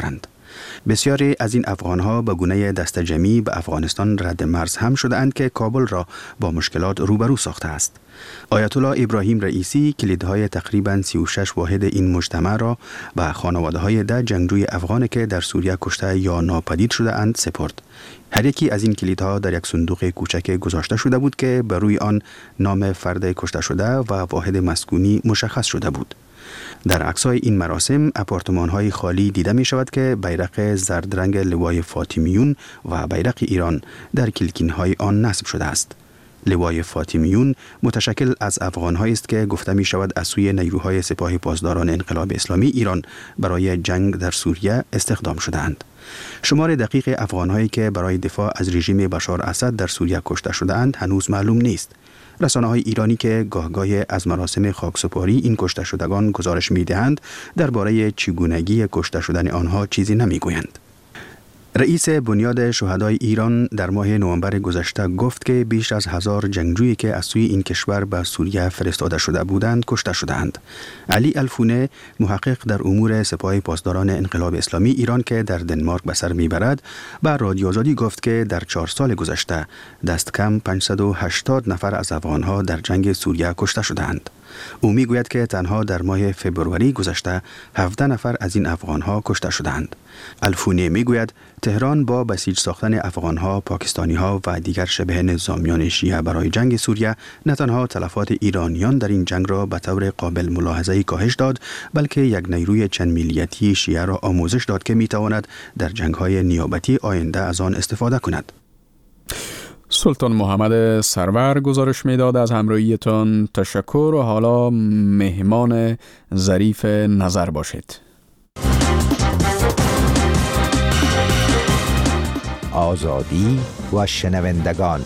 بسیاری از این افغانها به گونه دستجمعی به افغانستان رد مرز هم شده‌اند که کابل را با مشکلات روبرو ساخته است. آیت الله ابراهیم رئیسی کلیدهای تقریباً 36 واحد این مجتمع را به خانواده‌های 10 جنگجوی افغان که در سوریه کشته یا ناپدید شده‌اند سپرد. هر یکی از این کلیدها در یک صندوق کوچک گذاشته شده بود که بر روی آن نام فرد کشته شده و واحد مسکونی مشخص شده بود. در عکس‌های این مراسم آپارتمان‌های خالی دیده می شود که بیرق زرد رنگ لوای فاطمیون و بیرق ایران در کلکین‌های آن نصب شده است. لوای فاطمیون متشکل از افغان‌هایی است که گفته می شود از سوی نیروهای سپاه پاسداران انقلاب اسلامی ایران برای جنگ در سوریه استخدام شده‌اند. شمار دقیق افغان‌هایی که برای دفاع از رژیم بشار اسد در سوریه کشته شده‌اند هنوز معلوم نیست. رسانه‌های ایرانی که گاهگاه از مراسم خاکسپاری این کشته شدگان گزارش می‌دهند درباره چگونگی کشته شدن آنها چیزی نمی‌گویند. رئیس بنیاد شهدای ایران در ماه نوامبر گذشته گفت که بیش از 1000 جنگجویی که از سوی این کشور به سوریه فرستاده شده بودند کشته شده‌اند. علی الفونه محقق در امور سپاه پاسداران انقلاب اسلامی ایران که در دنمارک به سر میبرد به رادیو آزادی گفت که در 4 سال گذشته دست کم 580 نفر از افغانها در جنگ سوریه کشته شده‌اند. او میگوید که تنها در ماه فبروری گذشته 17 نفر از این افغانها کشته شدند. الفونه میگوید تهران با بسیج ساختن افغانها، پاکستانیها و دیگر شبه نظامیان شیعه برای جنگ سوریه نه تنها تلفات ایرانیان در این جنگ را به طور قابل ملاحظه‌ای کاهش داد، بلکه یک نیروی چند ملیتی شیعه را آموزش داد که میتواند در جنگ‌های نیابتی آینده از آن استفاده کند. سلطان محمد سرور گزارش میداد. از همراهیتان تشکر و حالا مهمان ظریف نظر باشید. آزادی و شنوندگان.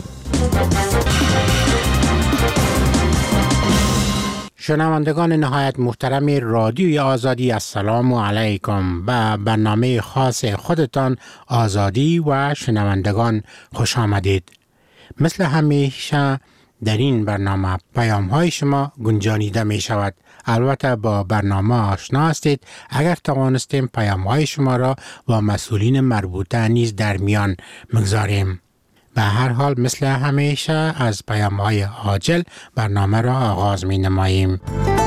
شنوندگان نهایت محترم رادیوی آزادی، السلام علیکم. به برنامه خاص خودتان آزادی و شنوندگان خوش آمدید. مثل همیشه در این برنامه پیام های شما گنجانیده می شود. البته با برنامه آشنا هستید اگر توانستیم پیام های شما را با مسئولین مربوطه نیز در میان مگذاریم. به هر حال مثل همیشه از پیام های عاجل برنامه را آغاز می نماییم.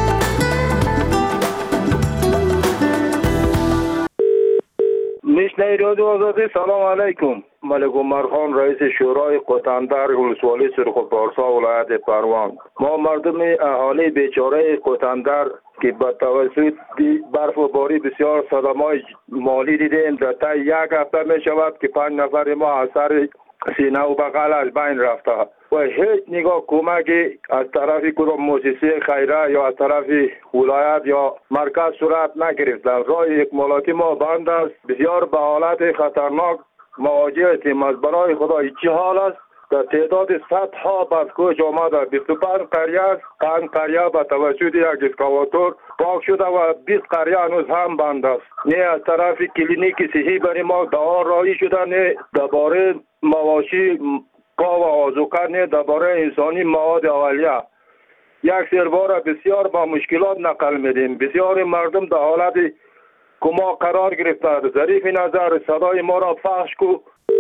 نشنای رادیو آزادی، سلام علیکم. ملک عمر خان رئیس شورای قطندر ولسوالی سرخ پارسا ولایت پروان. ما مردم اهالی بیچاره قطندر که با توسط برف و باری بسیار صدمات مالی دیدیم در طی یک هفته می شود که 5 نفر ما اثر سینه و بغل از بین رفته و هیچ نگاه کمکی از طرف کدام مؤسسه خیریه یا از طرف ولایت یا مرکز صورت نگرفته. راه اکمالاتی ما بند است. بسیار به حالت خطرناک مواجهتیم. از برای خدا چی حال است؟ در تعداد صدها بسکوچ آمده. 25 قریه است. 5 قریه به توسط یک اسکاواتور پاک شده و 20 قریه هنوز هم بند است. نه از طرف کلینیک صحی برای ما دوا رایی شده، نه درباره مواشی کا و آذوقه، نه درباره انسانی مواد اولیه. یک سربار بسیار با مشکلات نقل میدیم. بسیار مردم در حالت کما قرار گرفته. ظریف نظر صدای ما را پخش کو.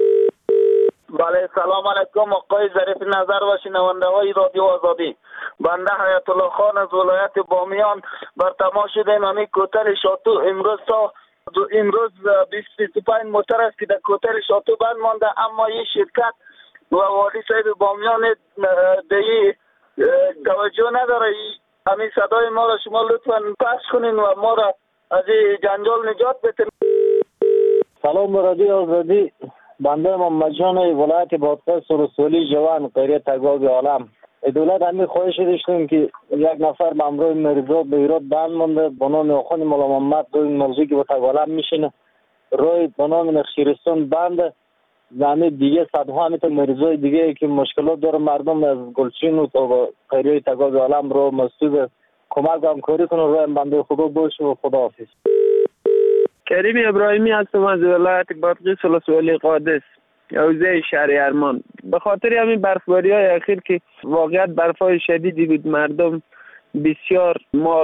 بله، سلام علیکم آقای ظریف نظر و شنونده های رادیو آزادی. بنده حیات الله خان از ولایت بامیان بر تماس شدیم. همین کوتل شاتو امروز 25 موتر است که در کوتل شاتو بند مانده، اما این شرکت و والی صاحب بامیان دیگه توجه نداره. همین صدای ما را شما لطفا پخش کنین و ما را از این جنجال نجات بدین. سلام رادیو آزادی. بنده محمد جان ولایت بادغیس ولسوالی جوان قریه تگاگ عالم. دولت همین خواهش داشتیم که یک نفر به امروز مریضا به ایراد بند مانده به نام آخوان مولا محمد. روی موضوعی که با تگالم میشینه روی به نام نخشیرستان بند زمین دیگه صدها همیتا مریضای دیگه که مشکلات داره. مردم از گلچین و تا قریه تگاگ عالم رو مستوب کمک همکاری کنه. روی بنده خدا باشه و خداحافظ. کریم ابراهیمی هستم از ولایت بادغیس ولسوالی قادس حوزه شهر ارمان. به خاطر همین برفباری های اخیر که واقعیت برفای شدیدی بود، مردم بسیار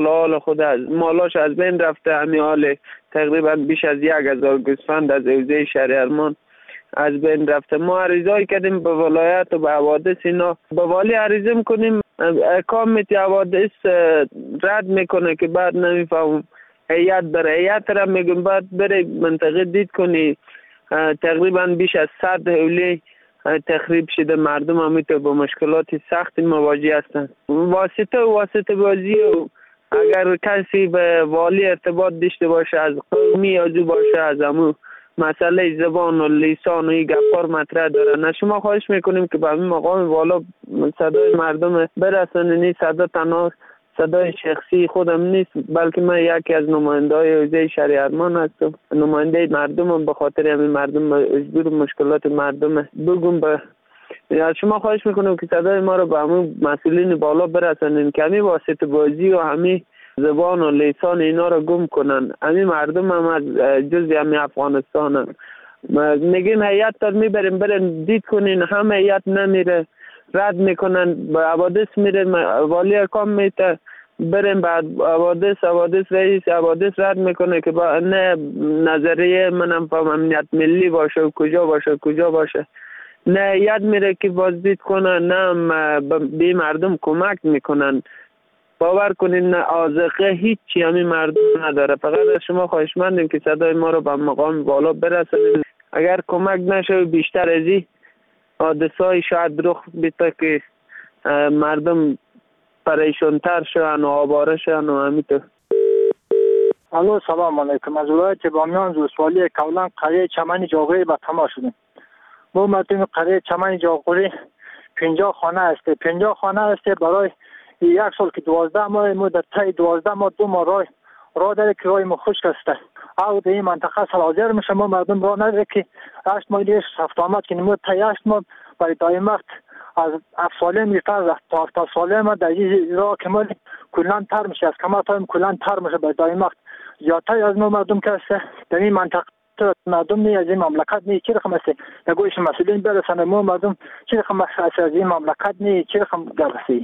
مالاش از بین رفته. همین حال تقریبا بیش از 1000 گوسفند از حوزه شهریارمان از بین رفته. ما عریضه کردیم به ولایت و به حوادث، اینا به والی عریضه میکنیم، کامیتی حوادث رد میکنه که بعد نمیفهم. هیئت بره، هیئت را میگم بعد بره منطقه دید کنی. تقریبا بیش از 100 حوله تخریب شده. مردم همیته با مشکلات سختی مواجه هستند. واسطه بازی و اگر کسی به والی ارتباط داشته باشه، از قومی آجو باشه، از همون مسئله زبان و لیسان و این گپار مطرح داره. نه شما خواهش میکنیم که به همین مقام والا صدای مردم برسونین. صدا تنها صدای شخصی خودم نیست، بلکه من یکی از نماینده‌های حوزه شهریارمان هستم، نماینده مردمم. به خاطر همین مردم اجبار مشکلات مردم بگم. از شما خواهش میکنم که صدای ما رو به همون مسئولین بالا برسونین که همین واسطه بازی و همین زبان و لیسان اینا رو گم کنن. همین مردم هم از جزء همین افغانستان میگیم هیئت تا میبریم برن دید کنین، هم هیئت نمیره، رد میکنن. به حوادث میره، والی احکام میته، بریم بعد حوادث رئیس حوادث رد میکنه که با نه نظریه منم فهم امنیت ملی باشه و کجا باشه. نه یاد میره که بازدید کنه، نه به مردم کمک میکنن. باور کنین نه آذقه هیچی همین مردم نداره. فقط از شما خواهشمندیم که صدای ما رو به مقام بالا برسونید. اگر کمک نشه بیشتر از این حادثه‌ای شاید رخ بده که مردم پریشان‌تر شون و آواره شون و همینطور. الو سلام علیکم. از ولایت بامیان زوسوالی کولان قریه چمن جاغوری به تماس شدیم. ما مردم قریه چمن جاغوری 50 خانه است. 50 خانه است. برای یک سال که 12 ماه مدت 12 ماه 2 ماه راه داره که راه ما خشک است. او در این منطقه سالازر میشه. ما مردم راه نداره که 8 ماه دیگه سفت آمد که نمود تا 8 ماه برای دایم وقت از 7 ساله میرتر تا 7 ساله ما در این راه کمال کلان تر میشه. از کمال تایم کلان تر میشه برای دایم وقت. زیادتر از ما مردم که است در این منطقه مردم نی از این مملکت نی چی رقم است نگویش مسئولین برسنه. ما مردم چی رقم است از این مملکت نی چی رقم گرسی.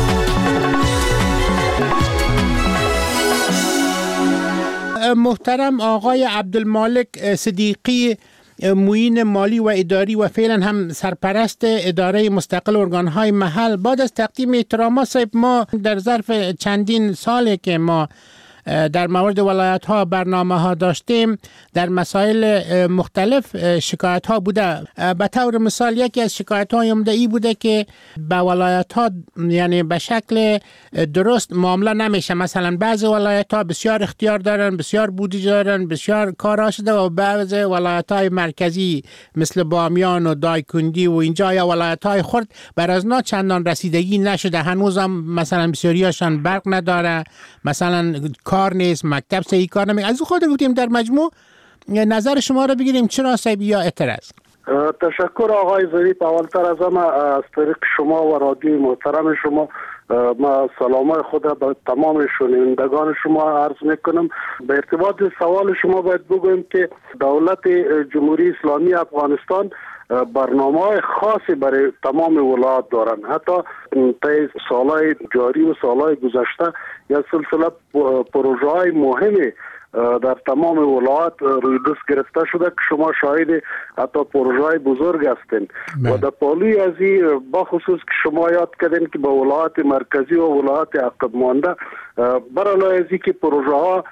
محترم آقای عبدالمالک صدیقی، معین مالی و اداری و فعلا هم سرپرست اداره مستقل ارگانهای محل، بعد از تقدیم احترامات صاحب، ما در ظرف چندین ساله که ما در مورد ولایت ها برنامه ها داشتیم در مسائل مختلف شکایت ها بوده. به طور مثال یکی از شکایت های عمده بوده که به ولایت ها یعنی به شکل درست معامله نمیشه. مثلا بعضی ولایت ها بسیار اختیار دارن، بسیار بودجه دارن، بسیار کارا شده و بعضی ولایت های مرکزی مثل بامیان و دایکندی و اینجا یا ولایت های خرد بر از نا چندان رسیدگی نشده. هنوز هم مثلا بسیاریاشان برق نداره، مثلا کار نیست، مکتب صحیح کار نمیکنه. از خود گفتیم در مجموع نظر شما رو بگیریم چرا صاحب یا اعتراض. تشکر آقای ظریف. اولتر از همه از طریق شما و رادیوی محترم شما ما سلامای خود به تمام شنوندگان شما عرض میکنم. به ارتباط سوال شما باید بگویم که دولت جمهوری اسلامی افغانستان برنامه‌های خاصی برای تمام ولایات دارن. حتی طی سالهای جاری و سالهای گذشته یا سلسله پروژه‌های مهمی در تمام ولایات روی دست گرفته شده که شما شاهد حتی پروژه‌های بزرگ هستین. و در پالوی از این بخصوص که شما یاد کردین که به ولایات مرکزی و ولایات عقب مانده برای از این که پروژه‌ها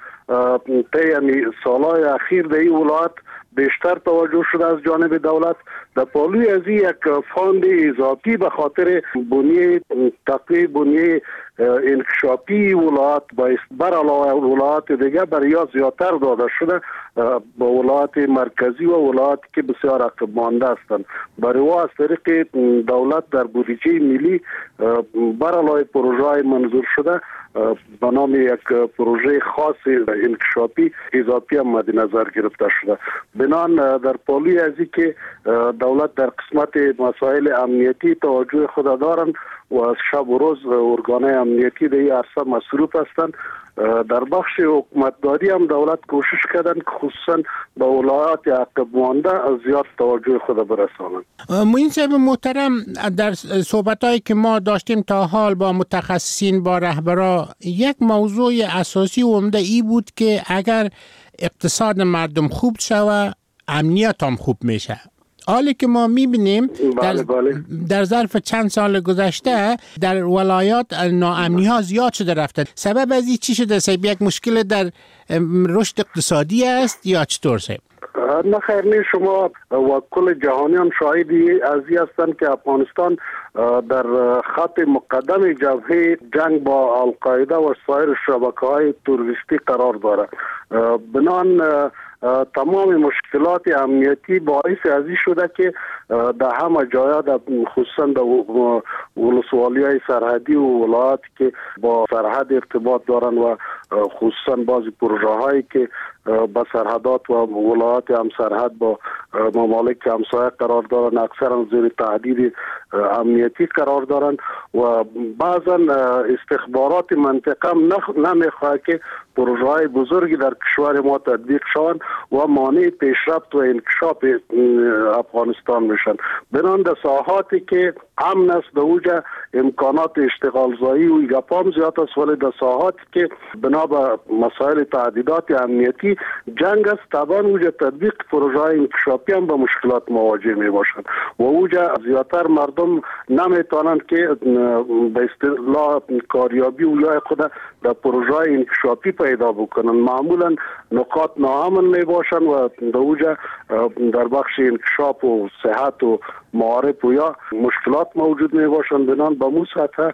طی سالهای اخیر در این ولایات بیشتر توجه شده از جانب دولت. در پالوی از یک فاند اضافی به خاطر تقویه بنیه انکشافی ولایت بر علاوه ولایات دیگه برای زیادتر داده شده به ولایات مرکزی و ولایاتی که بسیار عقب مانده هستند. برای از طریق دولت در بودجه ملی بر علاوه پروژه‌های منظور شده به نام یک پروژه خاص انکشافی اضافی هم مد نظر گرفته شده. بنان در پالوی از این که دولت در قسمت مسائل امنیتی توجه خود دارند و از شب و روز ارگان‌های امنیتی در این عرصه مصروف هستند، در بخش حکومتداری هم دولت کوشش کردن که خصوصا به ولایات عقب مانده زیاد توجه خود برسانند. معین صاحب محترم، در صحبت‌هایی که ما داشتیم تا حال با متخصصین، با رهبران، یک موضوع اساسی و عمده ای بود که اگر اقتصاد مردم خوب شود امنیت هم خوب میشه. حالی که ما میبینیم در ظرف چند سال گذشته در ولایات ناامنی ها زیاد شده رفته. سبب از این چی شده؟ سیب یک مشکل در رشد اقتصادی است یا چطور سیب؟ نه خیر نیست. شما و کل جهانیان شاهدی از این هستند که افغانستان در خط مقدم جبهه جنگ با القاعده و سایر شبکه‌های تروریستی قرار دارد. بنان تمام مشکلات امنیتی باعث ازی شده که در همه جاها خصوصا در ولسوالی‌های سرحدی و ولایاتی که با سرحد ارتباط دارن و خصوصا بعضی پروژه‌هایی که با سرحدات و ولایات هم سرحد با ممالک همسایه قرار دارن اکثرا زیر تهدید امنیتی قرار دارن و بعضا استخبارات منطقه نمیخواه که پروژه‌های بزرگی در کشور ما تطبیق شوند و مانع پیشرفت و انکشاف افغانستان میشن. بنان در ساحاتی که امن است در اوجه امکانات اشتغال زایی و گپام زیاد است، ولی در ساحاتی که بنا به مسائل تهدیدات امنیتی جنگ است طبعا اوجه تطبیق پروژه‌های انکشافی هم به مشکلات مواجه می باشند و اوجه زیادتر مردم نمیتونند که به اصطلاح کاریابی و خود در پروژه‌های انکشافی پیدا بکنن. معمولا نقاط ناامن می باشند و در اوجه در بخش انکشاف و صحت و معارف و یا مشکلات موجود می باشند. بنان به مو سطح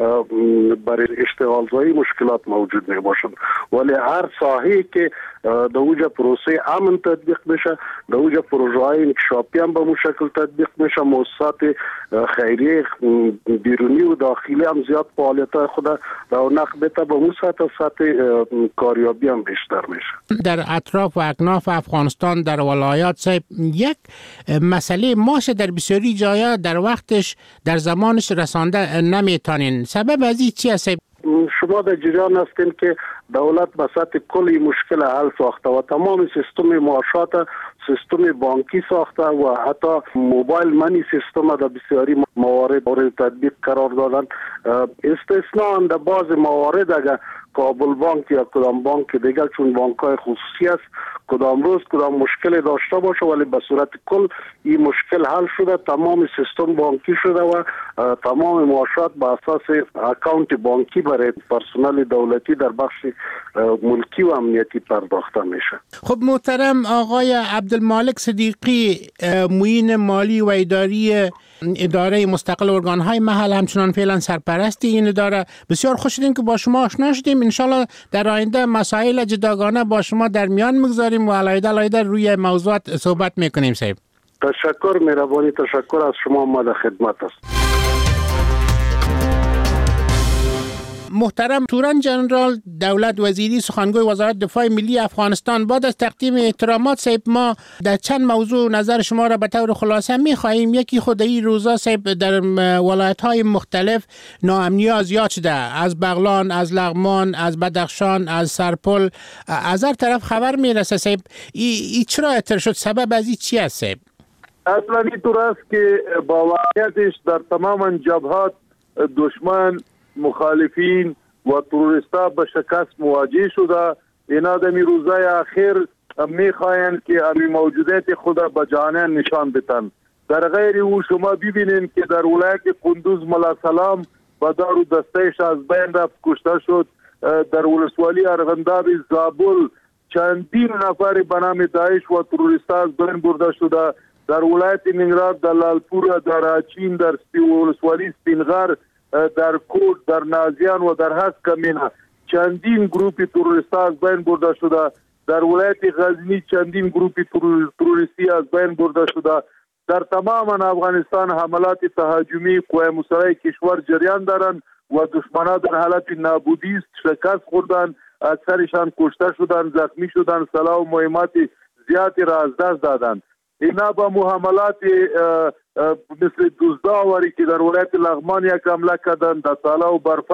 برای اشتغال زایی مشکلات موجود می باشند، ولی هر ساحه‌ای که در اوجه پروسه امن تطبیق میشه، در اوجه پروژه‌های انکشافی هم به مشکل تطبیق میشه، مؤسسات خیریه بیرونی و داخلی هم زیاد فعالیت خود رونق بده، به مو سطح کاریابی هم بیشتر میشه. در اطراف و اکناف افغانستان در ولایات صاحب یک مسئله ماشه در بسیاری جایا در وقتش در زمانش رسانده نمیتونین. سبب از این چی است؟ شما در جریان هستین که دولت به سطح کلی مشکل حل ساخته و تمام سیستم معاشات سیستم بانکی ساخته و حتی موبایل منی سیستم در بسیاری موارد تطبیق قرار دادن. استثناء در بعض موارد اگر کابل بانک یا کدام بانک دیگر چون بانک‌های خصوصی است کدام روز کدام مشکل داشته باشه، ولی به صورت کل این مشکل حل شده، تمام سیستم بانکی شده و تمام معاشات به اساس اکانت بانکی برای پرسنل دولتی در بخش ملکی و امنیتی پرداخته میشه. خب محترم آقای عبدالمالک صدیقی، معین مالی و اداره مستقل ارگان‌های محل، همچنان فعلا سرپرست این اداره، بسیار خوش شدیم که با شما آشنا شدیم. انشالله در آینده مسائل جداگانه با شما در میان میگذاریم و علیحده روی موضوعات صحبت میکنیم. صاحب تشکر، مهربانی، تشکر از شما. ما در خدمت است. محترم تورن جنرال دولت وزیری سخنگوی وزارت دفاع ملی افغانستان، بعد از تقدیم احترامات صاحب ما در چند موضوع نظر شما را به طور خلاصه می‌خواهیم. یکی خود این روزا صاحب در ولایت‌های مختلف ناامنی ها زیاد شده، از بغلان، از لغمان، از بدخشان، از سرپل، از هر طرف خبر میرسه. صاحب این چرا اتر شد؟ سبب از این چی است؟ صاحب اصلا اینطور است که با واقعیتش در تمام جبهات دشمن، مخالفین و تروریستا به شکست مواجه شده. اینا در روزهای اخیر میخواین که امی موجودیت خود به جهانیان نشان بدن. در غیر او شما ببینید که در ولایت قندوز ملا سلام با دار و دستهش از بین رفت، کشته شد. در ولسوالی ارغنداب زابل چندین نفر به نام داعش و تروریستا از بین برده شده. در ولایت ننگرهار، در لالپور، در اچین، در ولسوالی سپینغر، در کوٹ، در نازیان و در هست کمینه چندین گروپی تروریستا از بین برده شده. در ولایت غزنی چندین گروپی تروریستی از بین برده شده. در تمام افغانستان حملات تهاجمی قوای مسلحه کشور جریان دارند و دشمنان در حالت نابودی است، شکست خوردن، اکثرشان کشته شدن، زخمی شدن، سلاح و مهمات زیادی را از دست دادند. اینا با حملات مثل دوزداوری که در ولایت لغمان یک حمله کردن، در سالا و برفک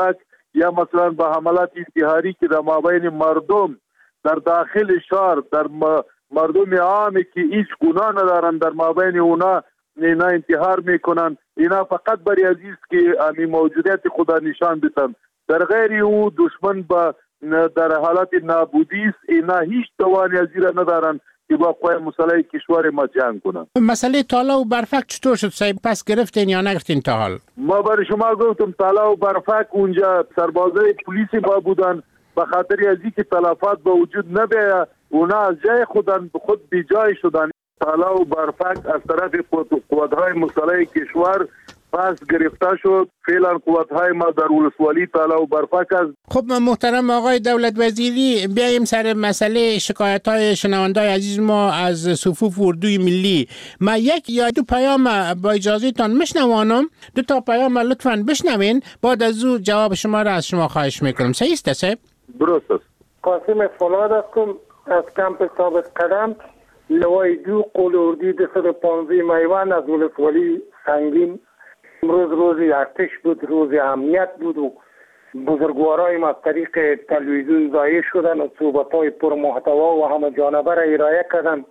یا مثلا به حملات انتحاری که در مابین مردم در داخل شهر در مردم عامی که هیچ گناه ندارن در مابین اونا اینا انتحار میکنن. اینا فقط برای عزیز که امی موجودیت خدا نشان بدن. در غیر او دشمن در حالت نابودی است. اینا هیچ توانی از این ندارن که با قوای مسلح کشور ما جنگ کنن. مسئله تالا و برفک چطور شد صاحب؟ پس گرفتین یا نگرفتین تا حال؟ ما برای شما گفتم تالا و برفک اونجا سربازای پلیسی با بودن، به خاطر از اینکه تلفات به وجود نبیه اونا از جای خود بی جای شدن. تالا و برفک از طرف قوت‌های مسلح کشور پس گرفته شد. فعلا قوت‌های ما در ولسوالی تالا و برفک است. خب محترم آقای دولت وزیری، بیایم سر مسئله شکایت‌های شنوندای عزیز ما از صفوف اردوی ملی. ما یک یا دو پیام با اجازهتان میشنوانم، 2 تا پیام لطفاً بشنوین، بعد از او جواب شما را از شما خواهش میکنم. صحیح است صاحب؟ درست است. قاسم فولاد هستم از کمپ ثابت قدم، لوای 2 قول اردی 215 میوان از ولسوالی سنگین. امروز روز ارتش بود، روز امنیت بود و بزرگوارای ما از طریق تلویزیون ظاهر شدن و صحبت‌های پرمحتوا و همه جانبه را ارائه کردن.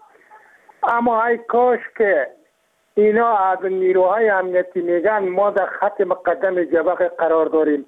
اما ای کاش که اینا از نیروهای امنیتی میگن ما در خط مقدم جبهه قرار داریم،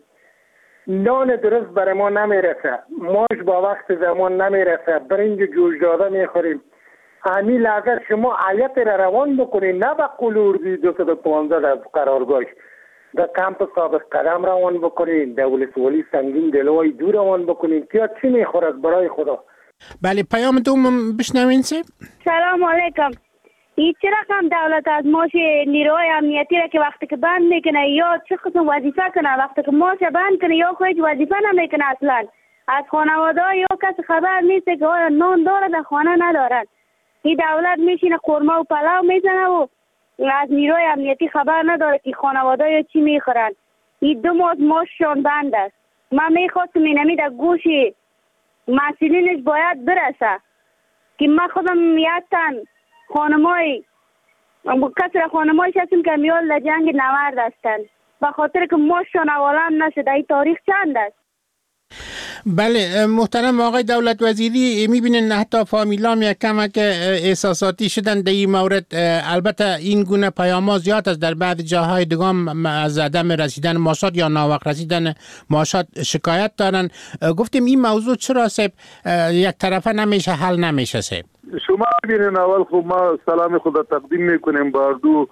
نان درست برای ما نمیرسه، ماش با وقت زمان نمیرسه، برنج جوش داده میخوریم. همین لحظه شما آیت را روان بکنید، نه با قول اردی 215 از قرارگاهش، در کمپ ثابت قدم روان بکنید، در ولسوالی سنگین دلوای 2 روان بکنید که چی میخورد برای خدا. بله پیام دوم بشنوین سه. سلام علیکم. این چه رقم دولت از ماش نیروهای امنیتی را که وقتی که بند میکنه یا چه قسم وظیفه کنه، وقتی که ماش بند کنه یا خودش وظیفه نمیکنه، اصلا از خانواده یا کسی خبر نیست که آیا نان داره در خانه ندارد. این دولت میشینه قورمه و پلاو میزنه و از نیروی امنیتی خبر نداره که خانواده یا چی میخورن. این 2 ماه ماششان بند است. من میخواستم اینمی در گوش مسئولینش باید برسه که من خودم یادتن خانمای کسر خانمایش هستیم که میال لجنگ نورد هستن به خاطر که ماششان اولم نشده. این تاریخ چند است؟ بله محترم آقای دولت وزیری، میبینین حتی فامیلام یک کمک احساساتی شدن در این مورد. البته این گونه پیام‌ها زیاد است، در بعض جاهای دیگه از عدم رسیدن ماشات یا ناوقت رسیدن ماشات شکایت دارن. گفتیم این موضوع چرا صاحب یک طرفه نمیشه، حل نمیشه صاحب؟ شما ببینین اول خب ما سلام خدا تقدیم میکنیم با اردو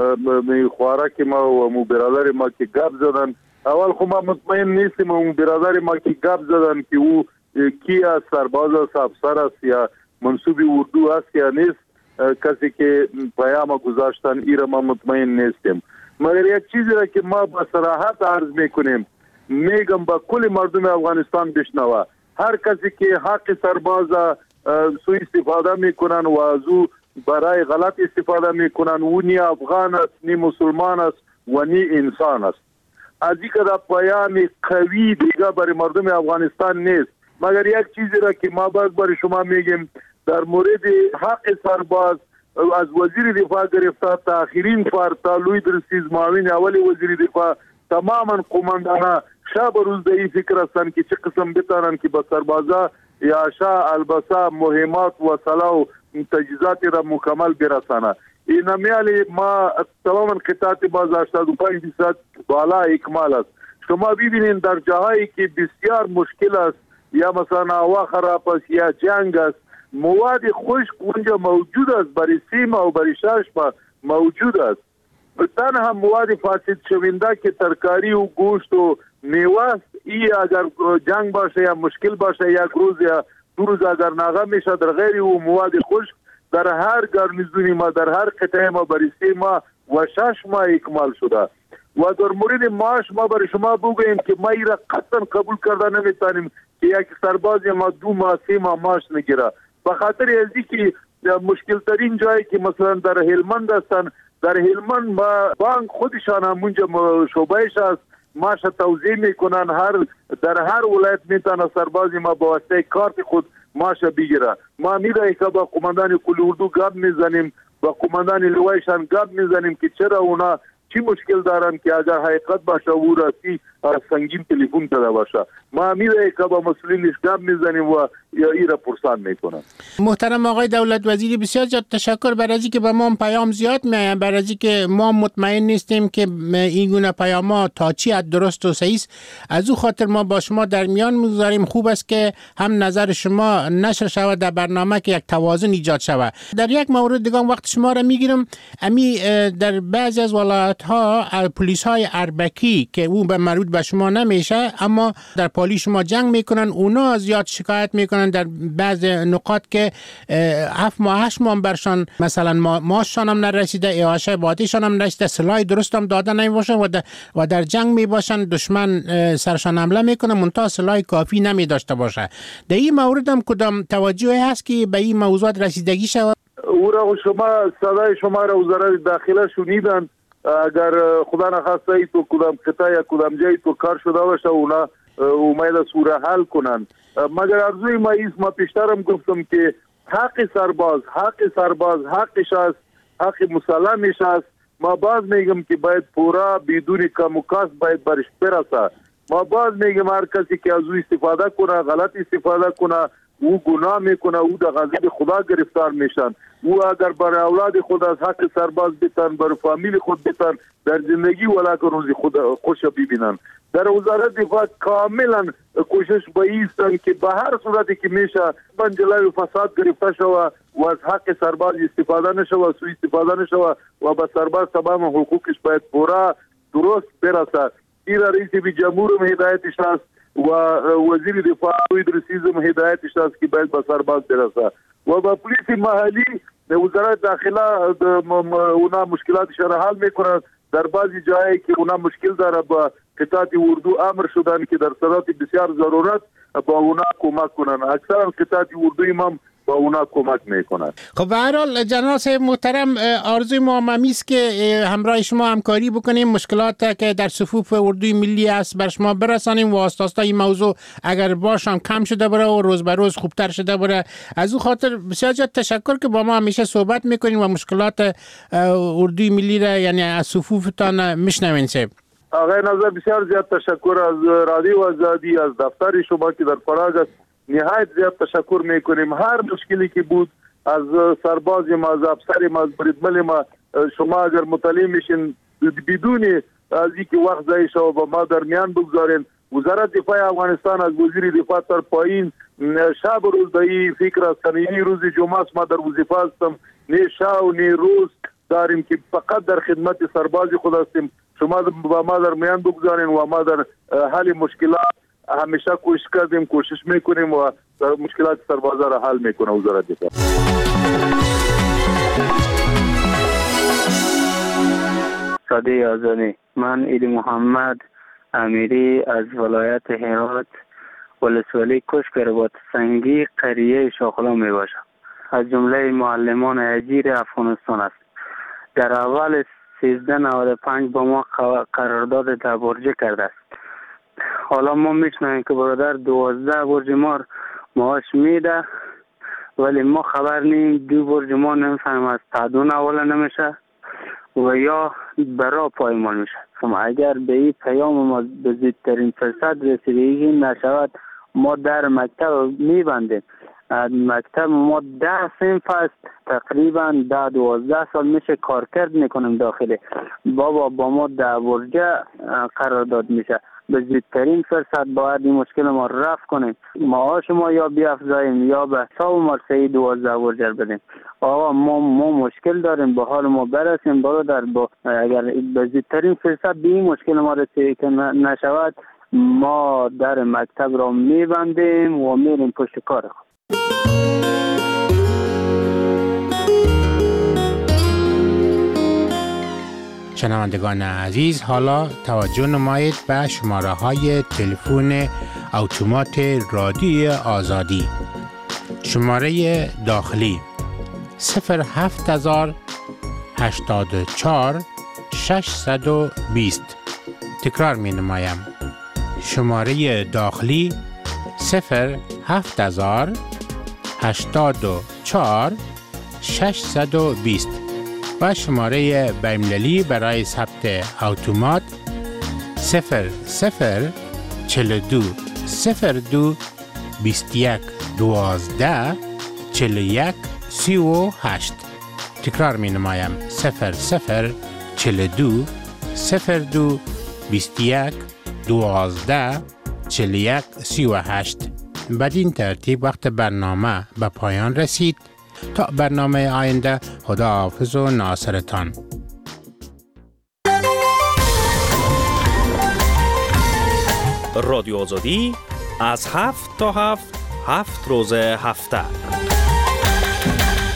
خوارک ما و برادر ما که گپ زدن. اول خب ما مطمئن نیستیم اون برادر ما که گپ زدن که او کی از سرباز است، افسر است یا منصوب اردو است یا نیست، کسی که پیام گذاشتن ایره ما مطمئن نیستیم. مگر یک چیزی را که ما با صراحت عرض میکنیم، میگم با کل مردم افغانستان بشنوه، هر کسی که حق سرباز سوء استفاده میکنن و از او برای غلط استفاده میکنن، او نی افغان است، نی مسلمان است و نی انسان است. از این که در پیام قوی دیگه برای مردم افغانستان نیست. مگر یک چیزی را که ما باید برای شما میگیم در مورد حق سرباز، از وزیر دفاع گرفته تا آخرین فرد تا لوی درسیز معاون اول وزیر دفاع، تماما قماندانا شب روز در این فکر هستند که چه قسم بتانن که با سربازا یا البسه مهمات و سلاح و تجهیزات را مکمل برسانه. این میالی ما تماما قطعات باز 85% بالا اکمال است. شما ببینید در جاهایی که بسیار مشکل است یا مثلا هوا خراب است یا جنگ است، مواد خشک اونجا موجود است، برای سیما و برای شاشما موجود است. تنها مواد فاسد شونده که ترکاری و گوشت و میوه است، ای اگر جنگ باشه یا مشکل باشه یک روز یا 2 روز اگر ناغه میشه، در غیر او مواد خشک در هر گارنیزونی ما در هر قطعه ما برای 3 ماه و 6 ماه اکمال شده. و در مورد معاش ما برای شما بگوییم که ما ای را قطعا قبول کرده نمیتونیم که یک سرباز ما 2 ماه 3 ماه معاش نگیره، به خاطر ازی که مشکل ترین جایی که مثلا در هلمند هستن، در هلمند ما بانک خودشان همونجا شعبهش است، معاش توزیع میکنن، در هر ولایت میتونه سرباز ما با واسطه کارت خود معاش بگیره. ما میره که با قماندان کل اردو گپ میزنیم، با قماندان لوایشان گپ میزنیم که چرا اونا چی مشکل دارن که اگر حقیقت باشه او راستی سنگین تلفن کرده باشه. ما میره که با مسئولین اشکاب میزنیم و یا ایره پرسان میکنن. محترم آقای دولت وزیر، بسیار زیاد تشکر برای از اینکه به ما پیام زیاد میایم، برای از اینکه ما مطمئن نیستیم که این گونه پیام‌ها تا چی حد درست و صحیح است. از او خاطر ما با شما در میان میگذاریم. خوب است که هم نظر شما نشر شود در برنامه که یک توازن ایجاد شود. در یک مورد دیگه وقت شما را میگیرم، در بعضی از ولایت‌ها پلیس‌های اربکی که اون به مربوط به شما نمیشه اما در پالی شما جنگ میکنن، اونا زیاد شکایت میکنن در بعض نقاط که 7 ماه 8 ماه برشان مثلا ماشان هم نرسیده، اعاشه بادیشان هم نرسیده، سلاح درست هم داده نمیباشه و در جنگ میباشن، دشمن سرشان حمله میکنه منتها سلاح کافی نمیداشته باشه. در این مورد هم کدام توجه هست که به این موضوعات رسیدگی شود؟ او را شما صدای شما را وزارت داخله شنیدن. اگر خدا نخواسته ای تو کدام قطعه یا کدام جایی تو کار شده باشه اونا اومید سوره حل کنن. مگر ارزوی ما ایست، ما پیشترم گفتم که حق سرباز حقش است، حق مسلمش است. ما باز میگم که باید پورا بدون کم و کاست باید برش برسه. ما باز میگم هر کسی که از او استفاده کنه، غلط استفاده کنه، او گناه میکنه، او در غضب خدا گرفتار میشن. او اگر برای اولاد خود از حق سرباز بیتن، برای فامیل خود بیتن، در زندگی ولکن روزی خود خوش ببینن. در وزارت دفاع کاملا کوشش بایستن که به هر صورتی که میشه من جلوی فساد گرفته شود و از حق سرباز استفاده نشود، سوء استفاده نشود و به سرباز تمام حقوقش باید پورا درست برسد. این رئیس جمهور هدایتش است و وزیر دفاع ادریسیزم هدایتش است که باید به سرباز برسد و با پلیس محلی وزارت داخله اونا مشکلاتش را حل میکنند. در بعضی جایی که اونا مشکل داره با قطعات اردو امر شدن که در صورت بسیار ضرورت با اونا کمک کنن. اکثرا قطعات اردوی هم با اونا کمک میکنن. خب به هر حال جناب صاحب محترم، آرزوی ما است که همراه شما همکاری بکنیم، مشکلات که در صفوف اردوی ملی است بر شما برسانیم و آستاستا این موضوع اگر باشم کم شده بره و روز به روز خوبتر شده بره. از او خاطر بسیار زیاد تشکر که با ما همیشه صحبت میکنیم و مشکلات اردوی ملی را یعنی از صفوفتان میشنوین. صاحب آقای نظر بسیار زیاد تشکر از رادیو آزادی، از دفتر شما که در پراگ است. نهایت زیاد تشکر میکنیم. هر مشکلی که بود از سرباز ما، از افسر ما، از بریدمن ما، شما اگر مطلع میشین بدون از اینکه وقت ضایع شود با ما در میان بگذارین. وزارت دفاع افغانستان از وزیر دفاع تر پایین شب و روز دایی فکر است. این روز جمعه ما در وظیفه هستم، نه شب و نه روز داریم که فقط در خدمت سرباز خود هستیم. شما با ما در میان بگذارین و ما در حل مشکلات همیشه کوشش میکنیم و مشکلات سربازا را حل میکنه وزارت دفاع. صدای آزادی، من ایدی محمد امیری از ولایت هرات ولسوالی کشکربات سنگی قریه شاخلا می باشم. از جمله معلمان اجیر افغانستان است. در اول 1395 با ما قرارداد تبرجه کرده است. حالا ما میشنویم که برادر 12 برج ما معاش میده ولی ما خبر نیم 2 برج ما نمیفهمیم از تعدون اولا نمیشه و یا برا پایمال میشه. اگر به این پیام ما به زودترین فرصت رسیدگی نشود ما در مکتب میبندیم. مکتب ما 10 صنف است، تقریبا 10-12 سال میشه کار کرد میکنیم داخلی. بابا با ما 10 برجه قرارداد میشه. به زودترین فرصت باید این مشکل ما رفع کنیم. معاش ما یا بیافزاییم یا به حساب مرسعی 12 برجر بدیم. آقا ما مشکل داریم، به حال ما برسیم برادر. اگر به زودترین فرصت به این مشکل ما رسید که نشود ما در مکتب را میبندیم و میریم پشت کار خود. شنوندگان عزیز، حالا توجه نمایید به شماره های تلفن اتومات رادیو آزادی. شماره داخلی 07084 620. تکرار می نمایم. شماره داخلی 07084 620. و شماره بین‌المللی برای ثبت اتومات 0042 02 21 12 41 38. تکرار می نمایم 0042 02 21 12 41 38. بدین ترتیب وقت برنامه به پایان رسید. تا برنامه آینده، خداحافظ و ناصرتان. رادیو آزادی از 7 تا 7 روز هفته